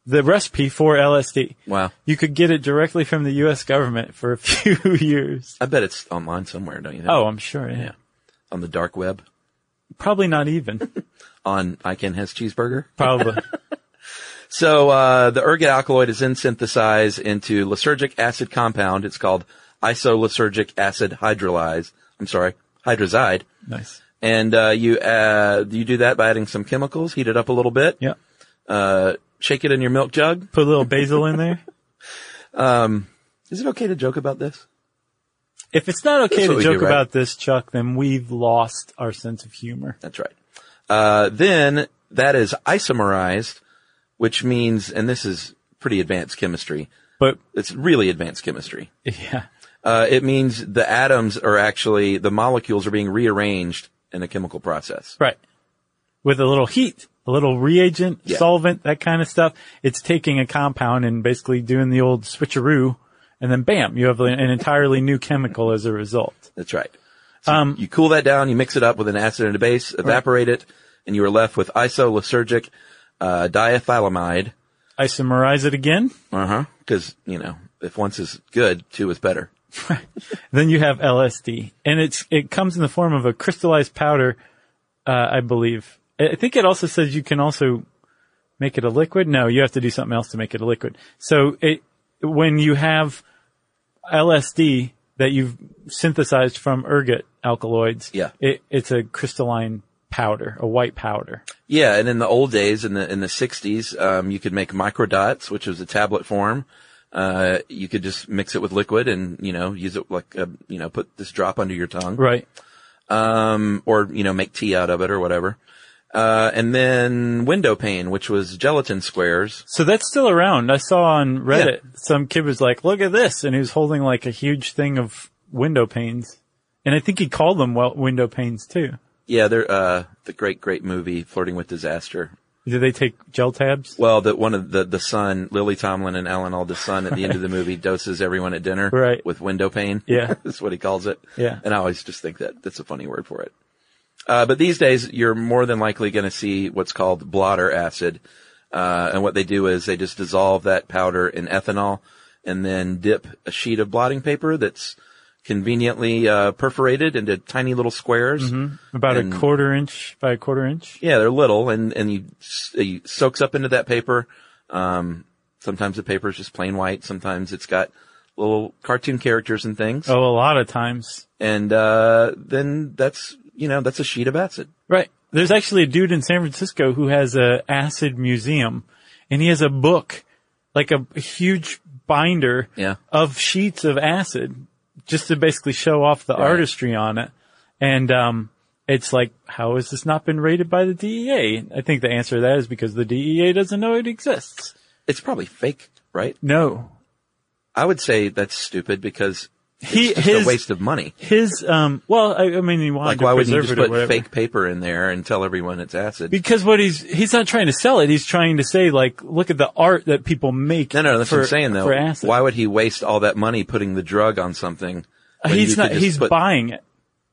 the recipe for LSD.
Wow.
You could get it directly from the U.S. government for a few years.
I bet it's online somewhere, don't you think?
Oh, I'm sure. Yeah.
On the dark web.
Probably not even.
On I Can Has Cheeseburger.
Probably.
So, the ergot alkaloid is then synthesized into lysergic acid compound. It's called isolysergic acid hydrolase. Hydrazide.
Nice.
And, you do that by adding some chemicals, heat it up a little bit.
Yeah.
Shake it in your milk jug.
Put a little basil in there.
Is it okay to joke about this?
If it's not okay
That's what
to
we
joke
do, right?
about this, Chuck, then we've lost our sense of humor.
That's right. Then that is isomerized, which means, and this is pretty advanced chemistry.
But,
It's really advanced chemistry.
yeah.
It means the atoms are actually, the molecules are being rearranged in a chemical process.
Right. With a little heat, a little reagent,
Yeah.
solvent, that kind of stuff. It's taking a compound and basically doing the old switcheroo, and then bam, you have an entirely new chemical as a result.
That's right. So you cool that down, you mix it up with an acid and a base, evaporate it, and you are left with isolysergic diethylamide.
Isomerize it again.
Because, if once is good, two is better.
Then you have LSD, and it comes in the form of a crystallized powder, I believe. I think it also says you can also make it a liquid. No, you have to do something else to make it a liquid. So when you have LSD that you've synthesized from ergot alkaloids,
Yeah.
it's a crystalline powder, a white powder.
Yeah, and in the old days, in the 60s, you could make microdots, which was a tablet form. You could just mix it with liquid and, use it like, put this drop under your tongue.
Right.
Or, make tea out of it or whatever. And then window pane, which was gelatin squares.
So that's still around. I saw on Reddit, some kid was like, look at this. And he was holding like a huge thing of window panes. And I think he called them window panes too.
Yeah, they're, the great movie, Flirting with Disaster.
Did they take gel tabs?
Well, one of the son, Lily Tomlin and Alan Alda's son at the end of the movie doses everyone at dinner
Right.
with window pane.
Yeah.
That's what he calls it.
Yeah.
And I always just think that's a funny word for it. But these days, you're more than likely going to see what's called blotter acid. And what they do is they just dissolve that powder in ethanol and then dip a sheet of blotting paper that's conveniently, perforated into tiny little squares.
About
And-
a quarter inch by a quarter inch?
Yeah, they're little and you soaks up into that paper. Sometimes the paper is just plain white. Sometimes it's got little cartoon characters and things.
Oh, a lot of times.
And, then that's a sheet of acid.
Right. There's actually a dude in San Francisco who has a acid museum, and he has a book, like a huge binder
Yeah.
of sheets of acid, just to basically show off the artistry on it. And it's like, how has this not been rated by the DEA? I think the answer to that is because the DEA doesn't know it exists.
It's probably fake, right?
No.
I would say that's stupid because
He-
it's just
his-
a waste of money.
His, well, I mean, he wanted
Like,
to
why wouldn't you
preserve
just
it or
put
whatever.
fake paper in there and tell everyone it's acid?
Because what he's not trying to sell it. He's trying to say, like, look at the art that people make.
No, that's
for,
what I'm saying though.
For acid.
Why would he waste all that money putting the drug on something? when you
He's
could
not,
just
he's
put-
buying it.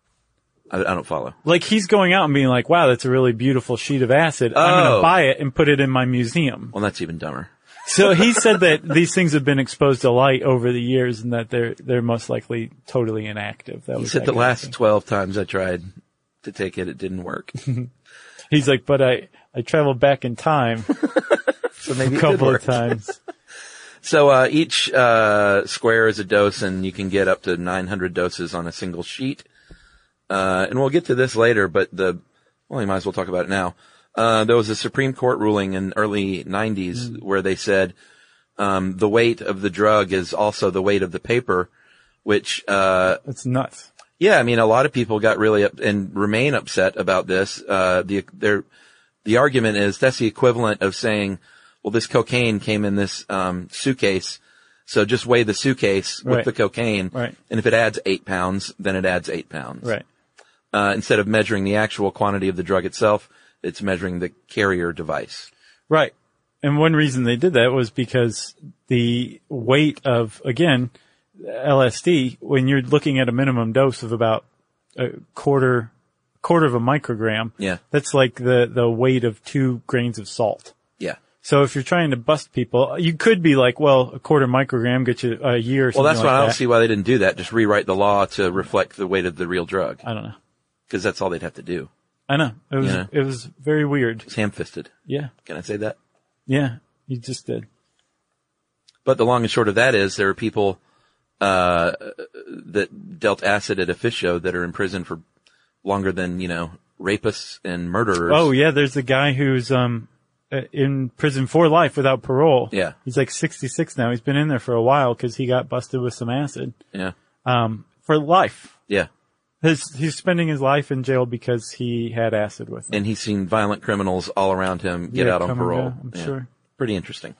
I don't follow.
Like, he's going out and being like, wow, that's a really beautiful sheet of acid. I'm going
Oh.
to buy it and put it in my museum.
Well, that's even dumber.
So he said that these things have been exposed to light over the years and that they're most likely totally inactive. That
He
was
said
that
the
kind of
last
thing.
12 times I tried to take it, it didn't work.
He's like, but I traveled back in time
So maybe
a
it did
couple
work.
of times.
So, each, square is a dose and you can get up to 900 doses on a single sheet. And we'll get to this later, but you might as well talk about it now. There was a Supreme Court ruling in early 90s where they said, the weight of the drug is also the weight of the paper, which,
That's nuts.
yeah, I mean, a lot of people got really up and remain upset about this. The argument is that's the equivalent of saying, well, this cocaine came in this, suitcase. So just weigh the suitcase with
Right.
the cocaine.
Right.
And if it adds 8 pounds, then it adds 8 pounds.
Right.
Instead of measuring the actual quantity of the drug itself, it's measuring the carrier device.
Right. And one reason they did that was because the weight of, again, LSD, when you're looking at a minimum dose of about a quarter of a microgram,
Yeah.
that's like the weight of 2 grains of salt.
Yeah.
So if you're trying to bust people, you could be like, well, a quarter microgram gets you a year or something.
Well, that's
like
why I
that.
don't see why they didn't do that. Just rewrite the law to reflect the weight of the real drug.
I don't know.
Because that's all they'd have to do.
I know.
Yeah.
It was very weird.
It's ham-fisted.
Yeah.
Can I say that?
Yeah. You just did.
But the long and short of that is there are people that dealt acid at a fish show that are in prison for longer than, rapists and murderers.
Oh, yeah. There's a guy who's in prison for life without parole.
Yeah.
He's like 66 now. He's been in there for a while because he got busted with some acid.
Yeah.
For life.
Yeah.
He's spending his life in jail because he had acid with him.
And he's seen violent criminals all around him get out on
come and
parole.
go, I'm sure.
Pretty interesting.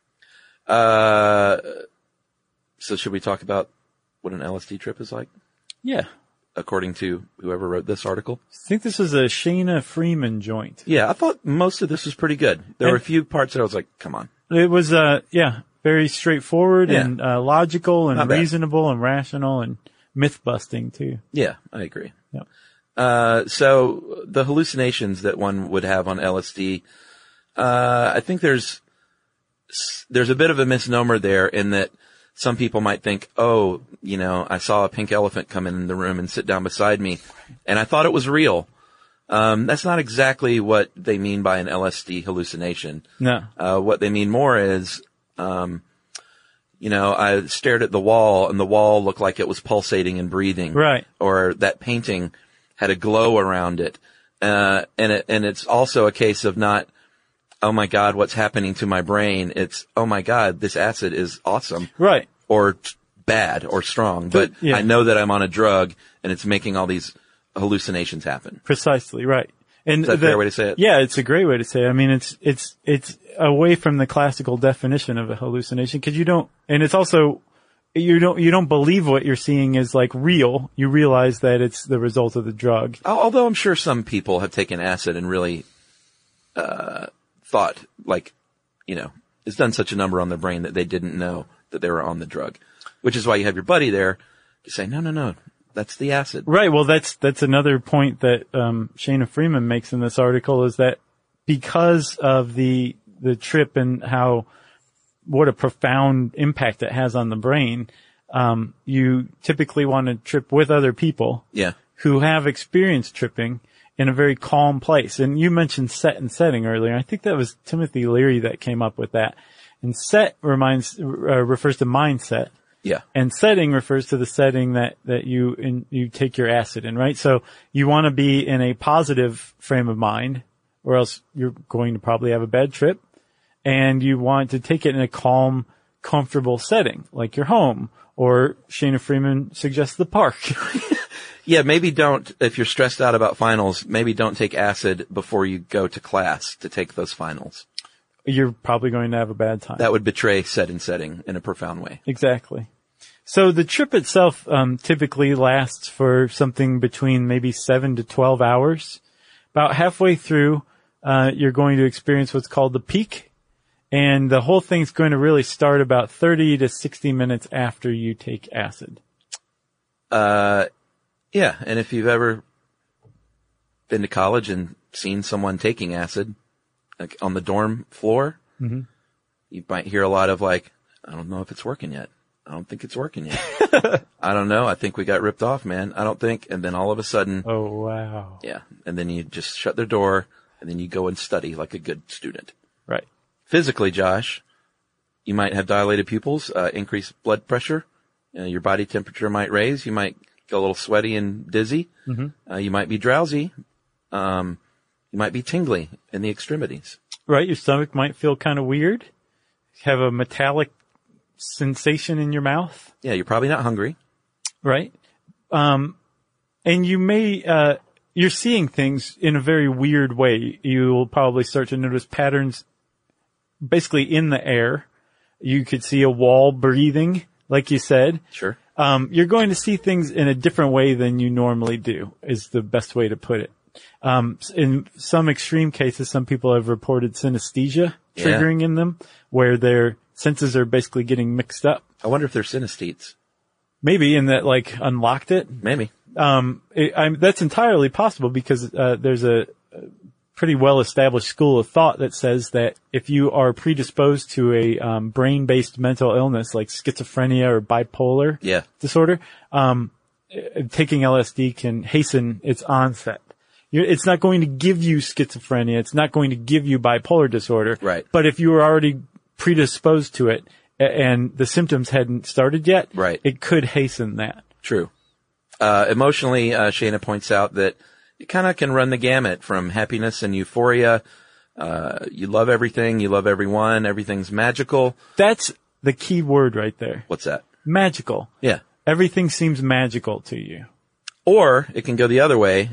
So should we talk about what an LSD trip is like,
Yeah.
according to whoever wrote this article?
I think this was a Shana Freeman joint.
Yeah, I thought most of this was pretty good. There were a few parts that I was like, come on.
It was, very straightforward
Yeah.
and logical and
Not bad.
reasonable and rational and myth-busting, too.
Yeah, I agree.
Yep.
So the hallucinations that one would have on LSD, I think there's a bit of a misnomer there in that some people might think, oh, I saw a pink elephant come in the room and sit down beside me, and I thought it was real. That's not exactly what they mean by an LSD hallucination.
No.
What they mean more is, I stared at the wall and the wall looked like it was pulsating and breathing.
Right.
Or that painting had a glow around it. And it's also a case of not, oh my God, what's happening to my brain? It's, oh my God, this acid is awesome.
Right.
Or bad or strong. But
yeah.
I know that I'm on a drug and it's making all these hallucinations happen.
Precisely, right. And
Is that a fair way to say it?
Yeah, it's a great way to say it. I mean, it's away from the classical definition of a hallucination because and it's also, you don't believe what you're seeing is like real. You realize that it's the result of the drug.
Although I'm sure some people have taken acid and really, thought like, it's done such a number on their brain that they didn't know that they were on the drug, which is why you have your buddy there to say, no, that's the acid.
Right. Well, that's another point that, Shana Freeman makes in this article is that because of the trip and what a profound impact it has on the brain, you typically want to trip with other people.
Yeah.
Who have experienced tripping in a very calm place. And you mentioned set and setting earlier. I think that was Timothy Leary that came up with that. And set refers to mindset.
Yeah.
And setting refers to the setting that you take your acid in, right? So you want to be in a positive frame of mind or else you're going to probably have a bad trip. And you want to take it in a calm, comfortable setting, like your home, or Shana Freeman suggests the park.
Yeah, maybe don't, if you're stressed out about finals, maybe don't take acid before you go to class to take those finals.
You're probably going to have a bad time.
That would betray set and setting in a profound way.
Exactly. So the trip itself typically lasts for something between maybe 7 to 12 hours. About halfway through, you're going to experience what's called the peak. And the whole thing's going to really start about 30 to 60 minutes after you take acid.
Yeah, and if you've ever been to college and seen someone taking acid, like on the dorm floor, you might hear a lot of like, I don't know if it's working yet. I don't think it's working yet. I don't know. I think we got ripped off, man. I don't think. And then all of a sudden,
Oh, wow.
yeah. And then you just shut their door and then you go and study like a good student.
Right.
Physically, Josh, you might have dilated pupils, increased blood pressure. Your body temperature might raise. You might get a little sweaty and dizzy. You might be drowsy. You might be tingly in the extremities.
Right. Your stomach might feel kind of weird. Have a metallic sensation in your mouth.
Yeah, you're probably not hungry.
Right. And you may, you're seeing things in a very weird way. You'll probably start to notice patterns basically in the air. You could see a wall breathing, like you said.
Sure.
You're going to see things in a different way than you normally do, is the best way to put it. In some extreme cases, some people have reported synesthesia triggering in them, where their senses are basically getting mixed up.
I wonder if they're synesthetes.
Maybe in that, like, unlocked it.
Maybe.
That's entirely possible because, there's a pretty well-established school of thought that says that if you are predisposed to a brain-based mental illness like schizophrenia or bipolar
Yeah.
disorder, taking LSD can hasten its onset. It's not going to give you schizophrenia. It's not going to give you bipolar disorder.
Right.
But if you were already predisposed to it and the symptoms hadn't started yet,
Right.
it could hasten that.
True. Emotionally, Shayna points out that it kind of can run the gamut from happiness and euphoria. You love everything. You love everyone. Everything's magical.
That's the key word right there.
What's that?
Magical.
Yeah.
Everything seems magical to you.
Or it can go the other way.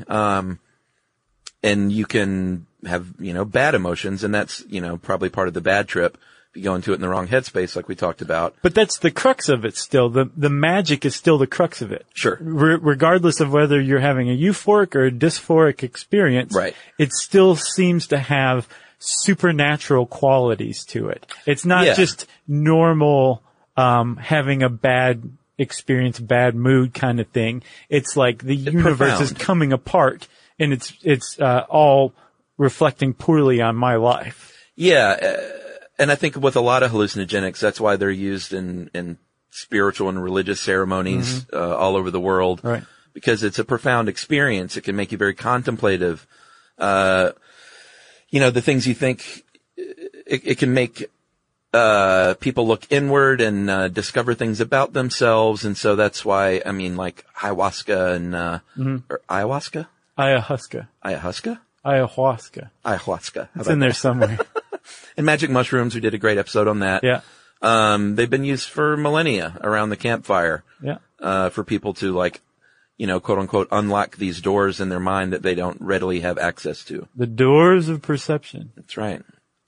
And you can have, bad emotions, and that's, probably part of the bad trip if you go into it in the wrong headspace like we talked about.
But that's the crux of it still. The magic is still the crux of it.
Sure.
Regardless of whether you're having a euphoric or a dysphoric experience,
Right.
It still seems to have supernatural qualities to it. It's not
Yeah.
just normal, having a bad experience, bad mood kind of thing. It's like the universe is
profound.
coming apart and it's all reflecting poorly on my life.
Yeah. And I think with a lot of hallucinogenics, that's why they're used in spiritual and religious ceremonies, all over the world.
Right.
Because it's a profound experience. It can make you very contemplative. The things you think, it can make, people look inward and, discover things about themselves. And so that's why, like ayahuasca and, or ayahuasca?
Ayahuasca.
Ayahuasca?
Ayahuasca.
Ayahuasca. How
It's
about
in there
that?
somewhere.
And magic mushrooms, we did a great episode on that.
Yeah.
They've been used for millennia around the campfire,
Yeah.
for people to quote unquote, unlock these doors in their mind that they don't readily have access to.
The doors of perception.
That's right.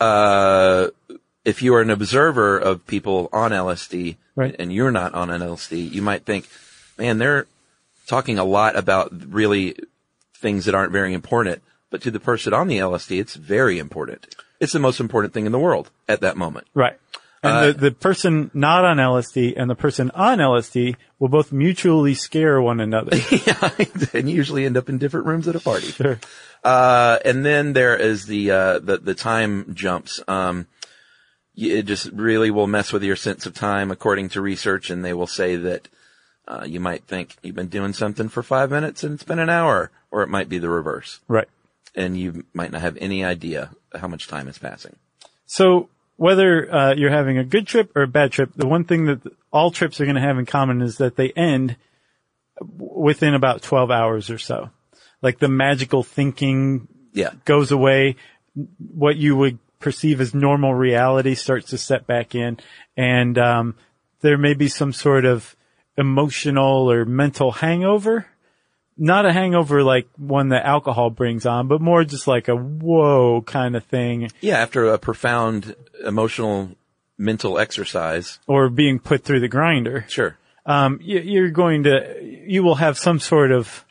If you are an observer of people on LSD,
Right.
and you're not on an LSD, you might think, man, they're talking a lot about really things that aren't very important. But to the person on the LSD, it's very important. It's the most important thing in the world at that moment.
Right. And the person not on LSD and the person on LSD will both mutually scare one another.
Yeah, and usually end up in different rooms at a party.
Sure.
And then there is the time jumps. It just really will mess with your sense of time according to research, and they will say that, you might think you've been doing something for 5 minutes and it's been an hour, or it might be the reverse.
Right.
And you might not have any idea how much time is passing.
So whether you're having a good trip or a bad trip, the one thing that all trips are going to have in common is that they end within about 12 hours or so. Like the magical thinking
Yeah.
goes away. What you would perceive as normal reality starts to set back in. And there may be some sort of emotional or mental hangover. Not a hangover like one that alcohol brings on, but more just like a whoa kind of thing.
Yeah, after a profound emotional mental exercise.
Or being put through the grinder.
Sure.
You will have some sort of,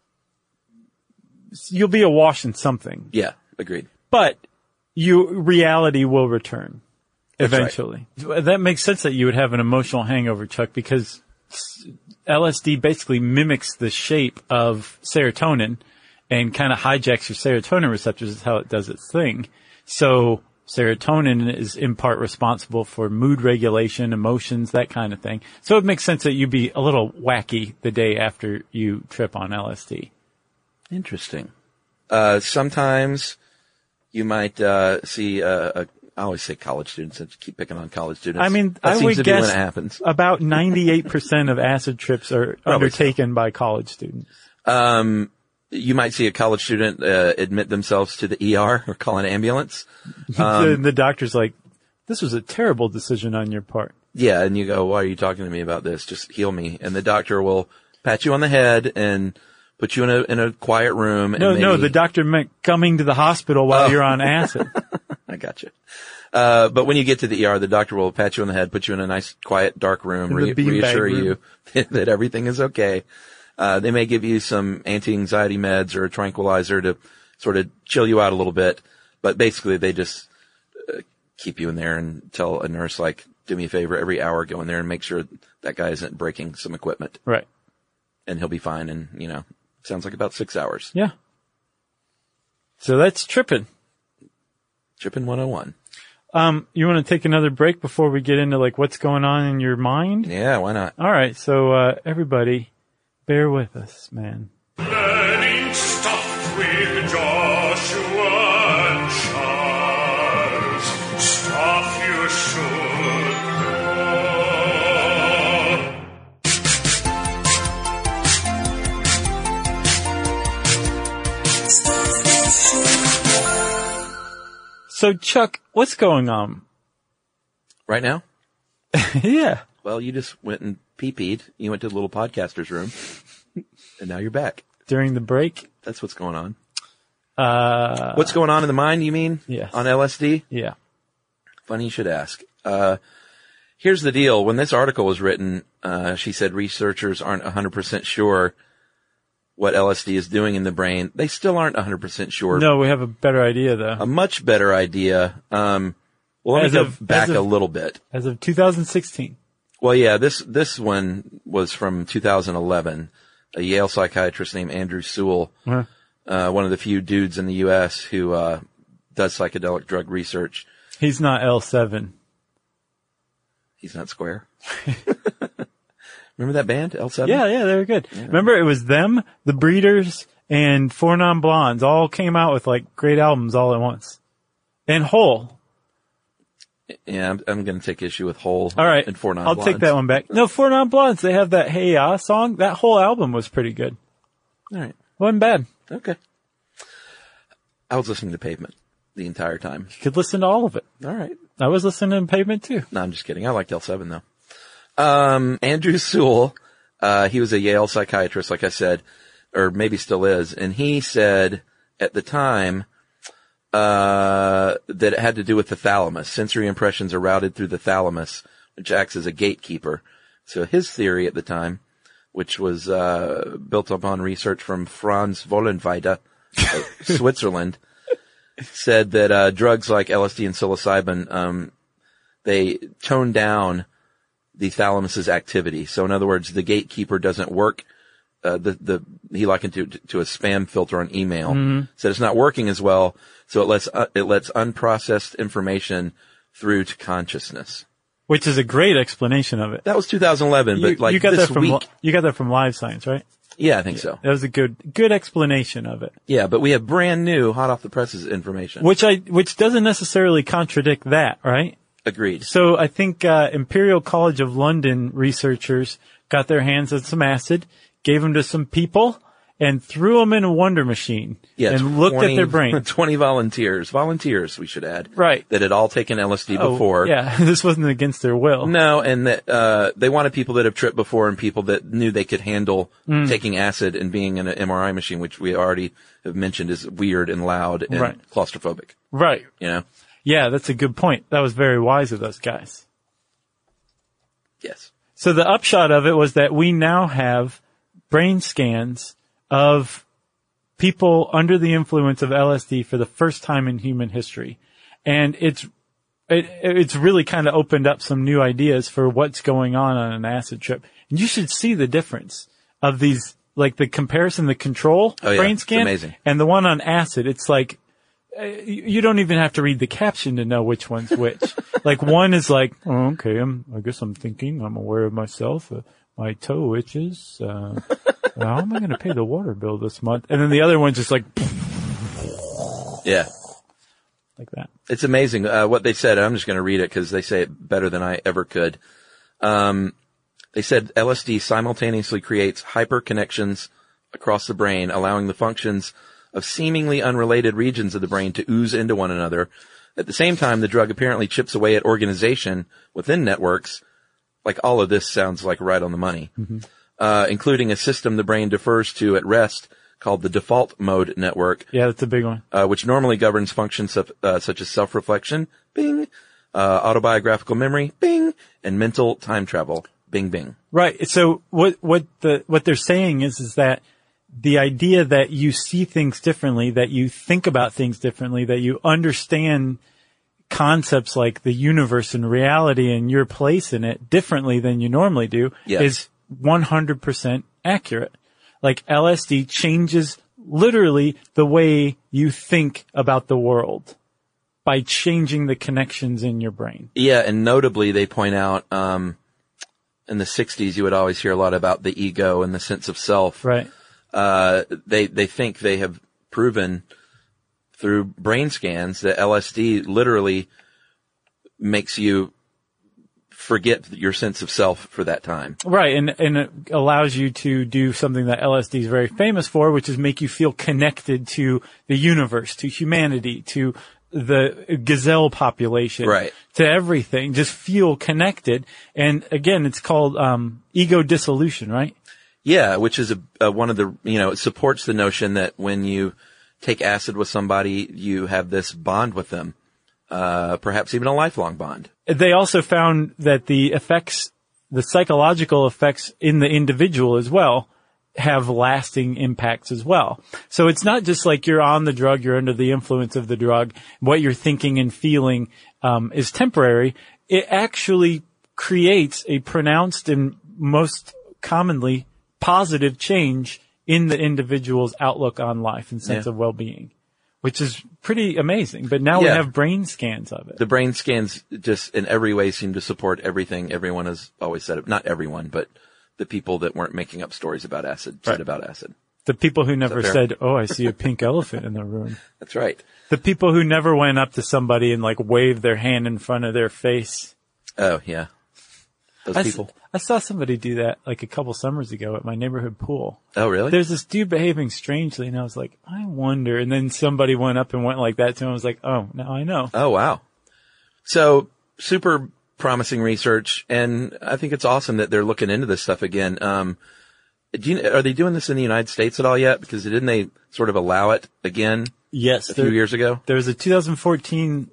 you'll be awash in something,
Yeah, agreed.
but reality will return
That's right.
eventually. That makes sense that you would have an emotional hangover, Chuck, because LSD basically mimics the shape of serotonin and kind of hijacks your serotonin receptors is how it does its thing. So serotonin is in part responsible for mood regulation, emotions, that kind of thing. So it makes sense that you'd be a little wacky the day after you trip on LSD.
Interesting. Sometimes you might see I always say college students. I keep picking on college students.
I mean,
that
I
seems
would
to be when
guess
it happens.
about 98% of acid trips are
Probably
undertaken by college students.
You might see a college student admit themselves to the ER or call an ambulance.
The doctor's like, this was a terrible decision on your part.
Yeah, and you go, why are you talking to me about this? Just heal me. And the doctor will pat you on the head and put you in a quiet room.
No, the doctor meant coming to the hospital while you're on acid.
I gotcha. But when you get to the ER, the doctor will pat you on the head, put you in a nice, quiet, dark room,
In the beanbag
reassure
room.
you that everything is okay. They may give you some anti-anxiety meds or a tranquilizer to sort of chill you out a little bit. But basically, they just keep you in there and tell a nurse, like, do me a favor, every hour go in there and make sure that guy isn't breaking some equipment.
Right.
And he'll be fine in, sounds like about 6 hours.
Yeah. So that's tripping.
Tripping 101.
You want to take another break before we get into like what's going on in your mind?
Yeah, why not?
All right. So, everybody bear with us, man.
Learning stuff with Joshua and Charles. Stuff you should know.
So, Chuck, what's going on?
Right now?
Yeah.
Well, you just went and pee-peed. You went to the little podcaster's room. And now you're back.
During the break?
That's what's going on. What's going on in the mind, you mean?
Yes.
On LSD?
Yeah.
Funny you should ask. Here's the deal. When this article was written, she said researchers aren't 100% sure what LSD is doing in the brain. They still aren't 100% sure.
No, we have a better idea though.
A much better idea. Well, let me go back a little bit.
As of 2016.
Well, yeah, this one was from 2011. A Yale psychiatrist named Andrew Sewell, one of the few dudes in the U.S. who does psychedelic drug research.
He's not L7.
He's not square. Remember that band, L7?
Yeah, they were good.
Yeah.
Remember, it was them, the Breeders, and Four Non Blondes all came out with like great albums all at once. And Hole.
Yeah, I'm going to take issue with Hole.
All right.
And Four Non
I'll
Blondes.
take that one back. No, Four Non Blondes, they have that Hey Ya song. That whole album was pretty good.
All right.
Wasn't bad.
Okay. I was listening to Pavement the entire time.
You could listen to all of it.
All right.
I was listening to Pavement too.
No, I'm just kidding. I liked L7 though. Andrew Sewell, he was a Yale psychiatrist, like I said, or maybe still is, and he said at the time, that it had to do with the thalamus. Sensory impressions are routed through the thalamus, which acts as a gatekeeper. So his theory at the time, which was, built upon research from Franz Vollenweider, Switzerland, said that, drugs like LSD and psilocybin, they tone down the thalamus's activity. So in other words, the gatekeeper doesn't work. He likened it to a spam filter on email. Mm-hmm. Said it's not working as well. So it lets unprocessed information through to consciousness.
Which is a great explanation of it.
That was 2011, but like
you got
this
that from,
week.
You got that from Live Science, right?
Yeah, I think so.
That was a good explanation of it.
Yeah, but we have brand new, hot off the presses information.
Which doesn't necessarily contradict that, right?
Agreed.
So I think, Imperial College of London researchers got their hands on some acid, gave them to some people, and threw them in a wonder machine.
Yeah,
and looked at their brain.
20 volunteers, we should add.
Right.
That had all taken LSD before.
Yeah, this wasn't against their will.
No, and that, they wanted people that have tripped before and people that knew they could handle taking acid and being in an MRI machine, which we already have mentioned is weird and loud and claustrophobic.
Right.
You know?
Yeah, that's a good point. That was very wise of those guys.
Yes.
So the upshot of it was that we now have brain scans of people under the influence of LSD for the first time in human history. And it's really kind of opened up some new ideas for what's going on an acid trip. And you should see the difference of these, like the comparison, the control brain scan
amazing.
And the one on acid. It's like, you don't even have to read the caption to know which one's which. Like one is like, oh, okay, I guess I'm thinking, I'm aware of myself. My toe itches. How am I going to pay the water bill this month? And then the other one's just like,
yeah,
like that.
It's amazing what they said. I'm just going to read it because they say it better than I ever could. They said LSD simultaneously creates hyperconnections across the brain, allowing the functions of seemingly unrelated regions of the brain to ooze into one another. At the same time, the drug apparently chips away at organization within networks. Like all of this sounds like right on the money, including a system the brain defers to at rest called the default mode network.
Yeah, that's a big one.
Which normally governs functions such as self-reflection, bing, autobiographical memory, bing, and mental time travel, bing, bing.
Right. So what they're saying is that the idea that you see things differently, that you think about things differently, that you understand concepts like the universe and reality and your place in it differently than you normally do is 100% accurate. Like LSD changes literally the way you think about the world by changing the connections in your brain.
Yeah, and notably they point out, in the 60s you would always hear a lot about the ego and the sense of self.
Right.
They think they have proven through brain scans that LSD literally makes you forget your sense of self for that time.
Right, and it allows you to do something that LSD is very famous for, which is make you feel connected to the universe, to humanity, to the gazelle population,
Right.
to everything. Just feel connected. And again, it's called ego dissolution, right?
Yeah, which is one of the, it supports the notion that when you take acid with somebody, you have this bond with them, perhaps even a lifelong bond.
They also found that the effects, the psychological effects in the individual as well, have lasting impacts as well. So it's not just like you're on the drug, you're under the influence of the drug, what you're thinking and feeling is temporary. It actually creates a pronounced and most commonly positive change in the individual's outlook on life and sense of well-being, which is pretty amazing. But now we have brain scans of it.
The brain scans just in every way seem to support everything everyone has always said. Not everyone, but the people that weren't making up stories about acid said about acid.
The people who never said, "Oh, I see a pink elephant in the room."
That's right.
The people who never went up to somebody and like waved their hand in front of their face.
Oh, yeah. Those people.
I saw somebody do that like a couple summers ago at my neighborhood pool.
Oh, really?
There's this dude behaving strangely, and I was like, I wonder. And then somebody went up and went like that to him. I was like, oh, now I know.
Oh, wow. So, super promising research, and I think it's awesome that they're looking into this stuff again. Are they doing this in the United States at all yet? Because didn't they sort of allow it again?
Yes.
A few years ago?
There was a 2014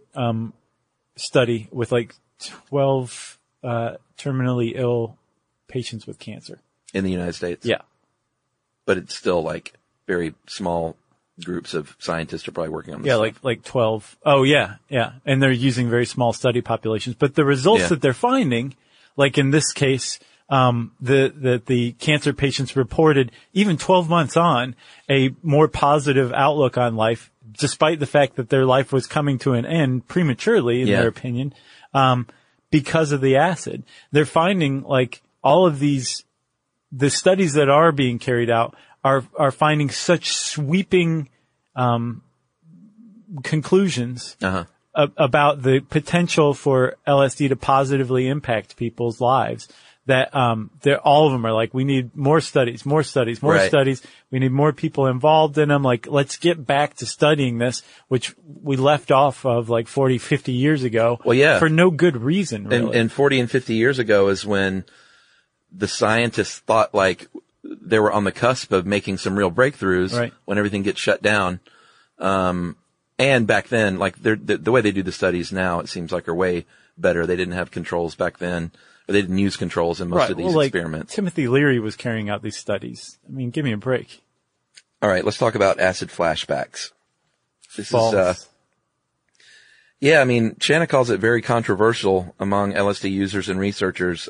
study with like 12 terminally ill patients with cancer.
In the United States?
Yeah.
But it's still like very small groups of scientists are probably working on this.
Yeah,
stuff.
like 12. Oh, yeah, yeah. And they're using very small study populations. But the results that they're finding, like in this case, the cancer patients reported even 12 months on a more positive outlook on life, despite the fact that their life was coming to an end prematurely, in their opinion, because of the acid. They're finding like all of the studies that are being carried out are finding such sweeping, conclusions about the potential for LSD to positively impact people's lives that, all of them are like, we need more studies. We need more people involved in them. Like, let's get back to studying this, which we left off of like 40, 50 years ago.
Well, yeah.
For no good reason, really.
And 40 and 50 years ago is when the scientists thought like they were on the cusp of making some real breakthroughs when everything gets shut down. And back then, like the way they do the studies now, it seems like are way better. They didn't have controls back then, or they didn't use controls in most of these experiments.
Timothy Leary was carrying out these studies. I mean, give me a break.
All right, let's talk about acid flashbacks.
False.
I mean, Shanna calls it very controversial among LSD users and researchers.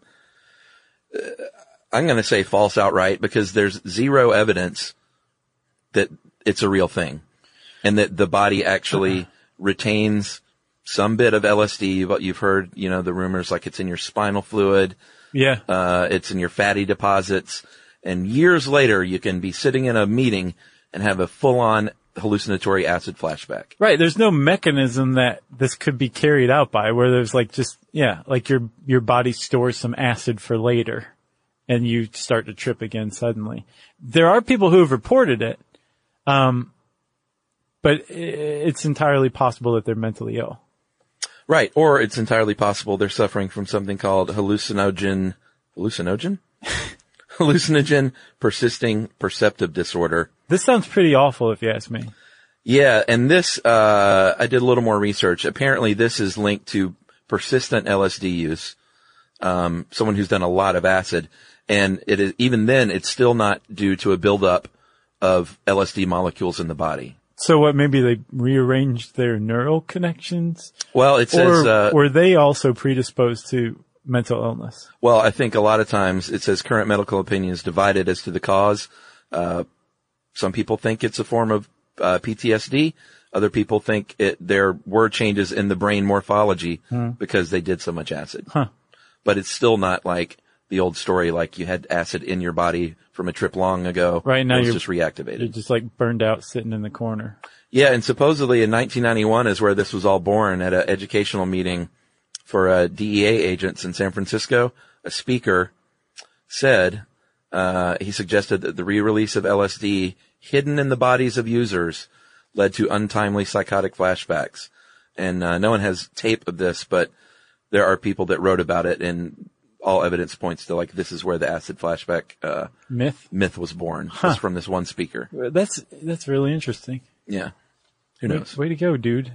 I'm going to say false outright because there's zero evidence that it's a real thing and that the body actually retains some bit of LSD. But you've heard, the rumors like it's in your spinal fluid.
Yeah.
It's in your fatty deposits. And years later, you can be sitting in a meeting and have a full-on hallucinatory acid flashback.
Right. There's no mechanism that this could be carried out by where there's like like your body stores some acid for later and you start to trip again suddenly. There are people who have reported it. But it's entirely possible that they're mentally ill.
Right. Or it's entirely possible they're suffering from something called hallucinogen persisting perceptive disorder.
This sounds pretty awful if you ask me.
Yeah. And this, I did a little more research. Apparently this is linked to persistent LSD use. Someone who's done a lot of acid, and it is, even then it's still not due to a buildup of LSD molecules in the body.
So what, maybe they rearranged their neural connections?
Well, it says,
or were they also predisposed to mental illness?
Well, I think a lot of times it says current medical opinion is divided as to the cause. Some people think it's a form of PTSD. Other people think there were changes in the brain morphology because they did so much acid. But it's still not like the old story, like you had acid in your body from a trip long ago.
Right, now
you're just reactivated.
You're just like burned out sitting in the corner.
Yeah, and supposedly in 1991 is where this was all born at an educational meeting for DEA agents in San Francisco. A speaker said, he suggested that the re-release of LSD hidden in the bodies of users led to untimely psychotic flashbacks. And no one has tape of this, but there are people that wrote about it, and all evidence points to like this is where the acid flashback myth was born. It's from this one speaker.
That's really interesting.
Yeah. Who knows?
Way to go, dude.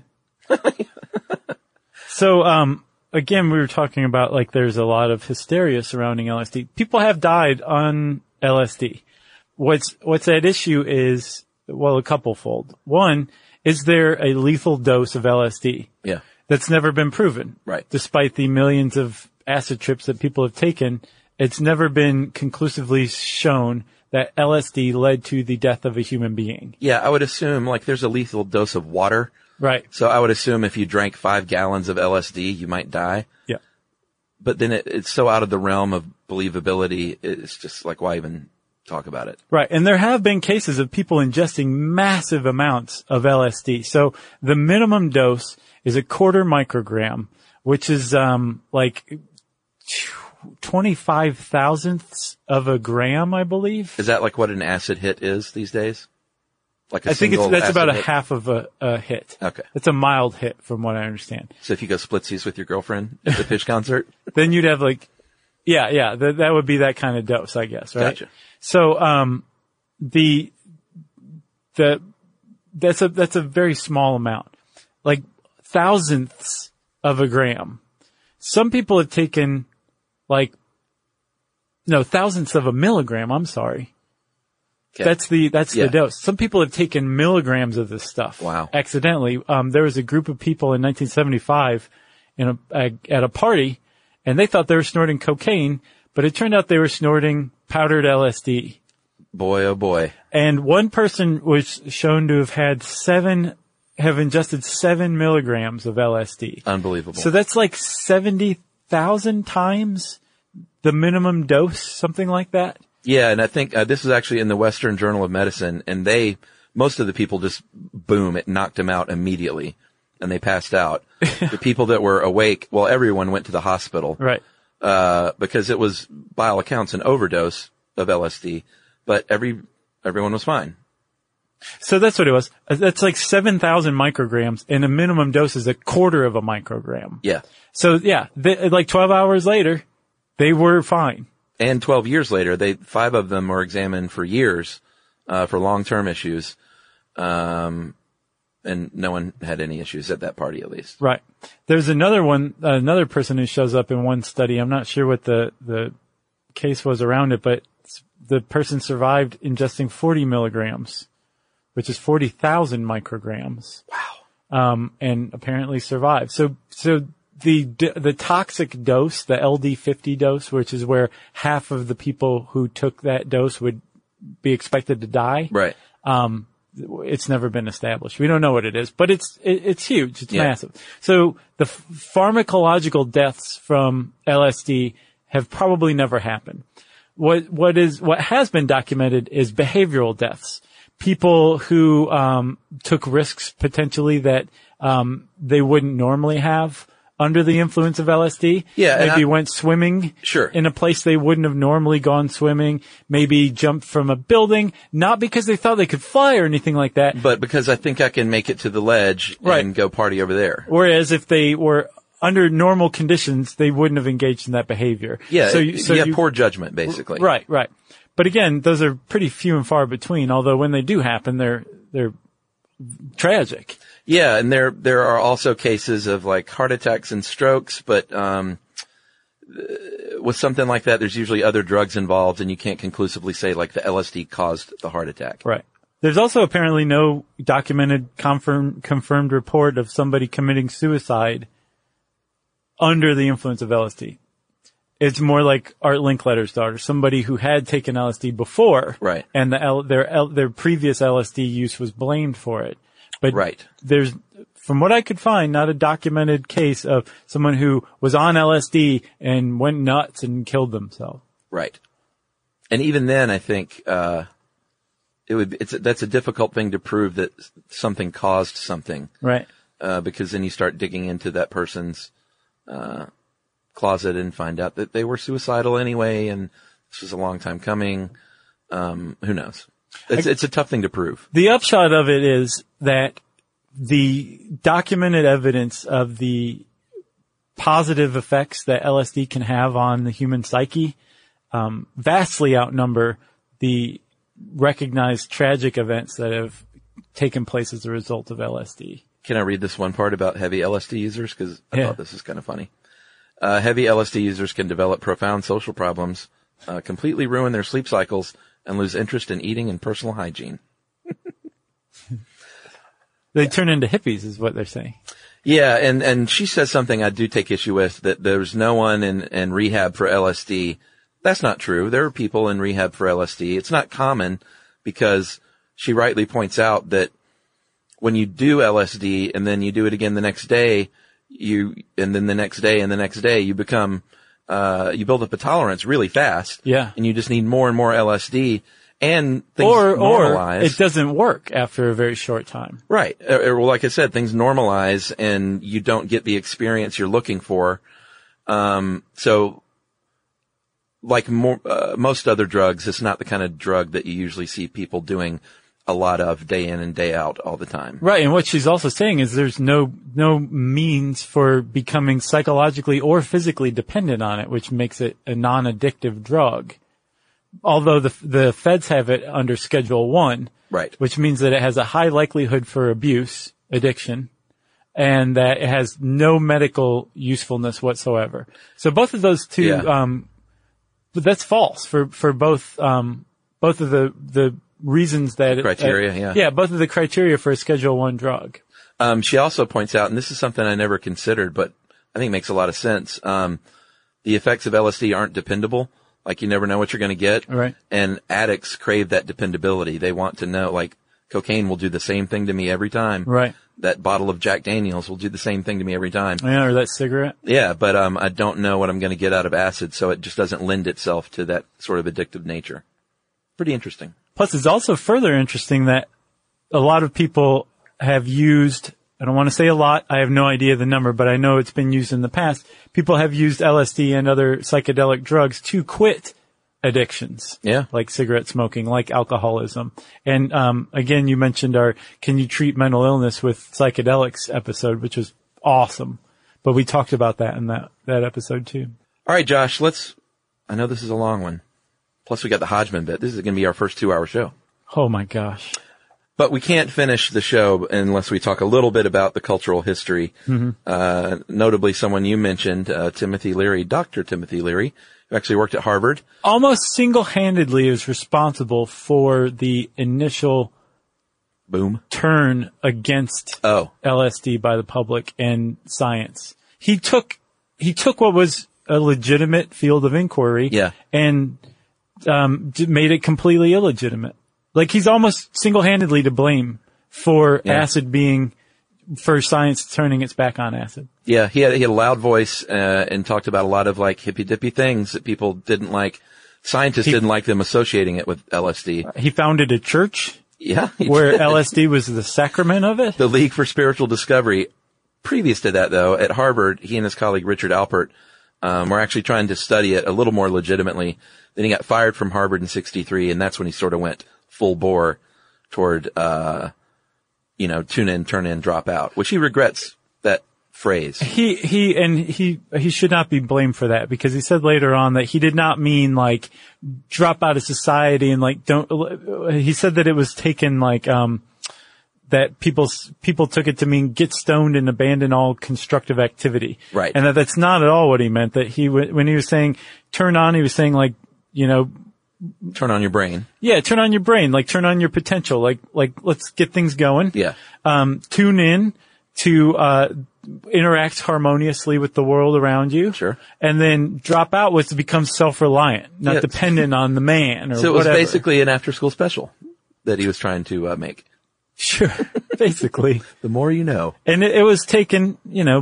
So, again, we were talking about like there's a lot of hysteria surrounding LSD. People have died on LSD. What's at issue is, well, a couplefold. One, is there a lethal dose of LSD?
Yeah.
That's never been proven.
Right.
Despite the millions of acid trips that people have taken, it's never been conclusively shown that LSD led to the death of a human being.
Yeah, I would assume like there's a lethal dose of water.
Right.
So I would assume if you drank 5 gallons of LSD, you might die.
Yeah.
But then it's so out of the realm of believability, it's just like, why even talk about it?
Right. And there have been cases of people ingesting massive amounts of LSD. So the minimum dose is 1/4 microgram, which is, like 25 thousandths of a gram, I believe.
Is that like what an acid hit is these days? Like
I think that's
acid
about a
hit?
half of a hit.
Okay.
It's a mild hit from what I understand.
So if you go splitsies with your girlfriend at the Fish concert?
Then you'd have like, yeah, that would be that kind of dose, I guess, right?
Gotcha.
So, that's a very small amount. Like thousandths of a gram. Some people have taken thousandths of a milligram, I'm sorry.
Okay.
That's the dose. Some people have taken milligrams of this stuff.
Wow.
Accidentally. There was a group of people in 1975 at a party, and they thought they were snorting cocaine, but it turned out they were snorting powdered LSD.
Boy, oh boy.
And one person was shown to have ingested 7 milligrams of LSD.
Unbelievable.
So that's like 70,000 times the minimum dose, something like that.
Yeah, and I think this is actually in the Western Journal of Medicine, and most of the people just, boom, it knocked them out immediately, and they passed out. The people that were awake, well, everyone went to the hospital.
Right.
Because it was, by all accounts, an overdose of LSD, but everyone was fine.
So that's what it was. That's like 7,000 micrograms, and a minimum dose is 1/4 of a microgram.
Yeah.
So yeah, like 12 hours later, they were fine.
And 12 years later, 5 of them were examined for years, for long-term issues. And no one had any issues at that party, at least.
Right. There's another person who shows up in one study. I'm not sure what the case was around it, but the person survived ingesting 40 milligrams, which is 40,000 micrograms.
Wow.
And apparently survived. So the toxic dose, the LD50 dose, which is where half of the people who took that dose would be expected to die.
Right.
It's never been established. We don't know what it is, but it's huge. It's massive. So the pharmacological deaths from LSD have probably never happened. What has been documented is behavioral deaths. People who, took risks potentially that, they wouldn't normally have under the influence of LSD.
Yeah.
Maybe went swimming.
Sure.
In a place they wouldn't have normally gone swimming. Maybe jumped from a building, not because they thought they could fly or anything like that.
But because I think I can make it to the ledge and go party over there.
Whereas if they were under normal conditions, they wouldn't have engaged in that behavior.
Yeah. So you have poor judgment, basically.
Right. But again, those are pretty few and far between, although when they do happen, they're tragic.
Yeah, and there are also cases of like heart attacks and strokes, but with something like that, there's usually other drugs involved, and you can't conclusively say like the LSD caused the heart attack.
Right. There's also apparently no documented confirmed report of somebody committing suicide under the influence of LSD. It's more like Art Linkletter's daughter, somebody who had taken LSD before.
Right.
And their previous LSD use was blamed for it. But
Right.
there's, from what I could find, not a documented case of someone who was on LSD and went nuts and killed themselves.
Right. And even then, I think, that's a difficult thing to prove that something caused something.
Right.
Because then you start digging into that person's, closet and find out that they were suicidal anyway, and this was a long time coming. Who knows? It's a tough thing to prove.
The upshot of it is that the documented evidence of the positive effects that LSD can have on the human psyche vastly outnumber the recognized tragic events that have taken place as a result of LSD.
Can I read this one part about heavy LSD users? Because I
Yeah.
thought this is kind of funny. Heavy LSD users can develop profound social problems, completely ruin their sleep cycles, and lose interest in eating and personal hygiene.
They turn into hippies is what they're saying.
Yeah, and she says something I do take issue with, that there's no one in rehab for LSD. That's not true. There are people in rehab for LSD. It's not common, because she rightly points out that when you do LSD and then you do it again the next day, and then the next day and the next day, you become, you build up a tolerance really fast.
Yeah.
And you just need more and more LSD, and things normalize.
Or it doesn't work after a very short time.
Right. Well, like I said, things normalize and you don't get the experience you're looking for. So like most other drugs, it's not the kind of drug that you usually see people doing a lot of day in and day out all the time.
Right. And what she's also saying is there's no means for becoming psychologically or physically dependent on it, which makes it a non-addictive drug. Although the feds have it under Schedule 1.
Right.
Which means that it has a high likelihood for abuse, addiction, and that it has no medical usefulness whatsoever. So both of those two,
Yeah.
but that's false for both of the reasons that
Criteria, yeah.
Yeah, both of the criteria for a Schedule 1 drug.
She also points out, and this is something I never considered, but I think makes a lot of sense. The effects of LSD aren't dependable. Like, you never know what you're going to get.
Right.
And addicts crave that dependability. They want to know, like, cocaine will do the same thing to me every time.
Right.
That bottle of Jack Daniels will do the same thing to me every time.
Yeah, or that cigarette.
Yeah, but I don't know what I'm going to get out of acid, so it just doesn't lend itself to that sort of addictive nature. Pretty interesting.
Plus, it's also further interesting that a lot of people have used, I don't want to say a lot, I have no idea the number, but I know it's been used in the past. People have used LSD and other psychedelic drugs to quit addictions.
Yeah.
Like cigarette smoking, like alcoholism. And, again, you mentioned our Can You Treat Mental Illness with Psychedelics episode, which was awesome. But we talked about that in that episode too.
All right, Josh, I know this is a long one. Plus we got the Hodgman bit. This is going to be our first 2-hour show.
Oh my gosh.
But we can't finish the show unless we talk a little bit about the cultural history. Mm-hmm. Notably someone you mentioned, Timothy Leary, Dr. Timothy Leary, who actually worked at Harvard.
Almost single-handedly is responsible for the initial
Boom.
turn against LSD by the public and science. He took what was a legitimate field of inquiry and made it completely illegitimate. Like, he's almost single-handedly to blame for acid for science turning its back on acid.
Yeah, he had a loud voice and talked about a lot of like hippy-dippy things that people didn't like. Scientists didn't like them associating it with LSD.
He founded a church.
Yeah.
Where LSD was the sacrament of it?
The League for Spiritual Discovery. Previous to that, though, at Harvard, he and his colleague Richard Alpert were actually trying to study it a little more legitimately. Then he got fired from Harvard in '63, and that's when he sort of went full bore toward, tune in, turn in, drop out, which he regrets that phrase.
He should not be blamed for that, because he said later on that he did not mean like drop out of society and like he said that it was taken like, that people took it to mean get stoned and abandon all constructive activity.
Right.
And that's not at all what he meant. That when he was saying turn on, he was saying like,
turn on your brain.
Yeah, turn on your brain, like turn on your potential, like let's get things going.
Yeah.
Tune in to interact harmoniously with the world around you.
Sure.
And then drop out was to become self-reliant, not
Yeah.
dependent on the man or
So it was
whatever.
basically an after-school special that he was trying to make.
Sure. Basically.
The more you know.
And it was taken,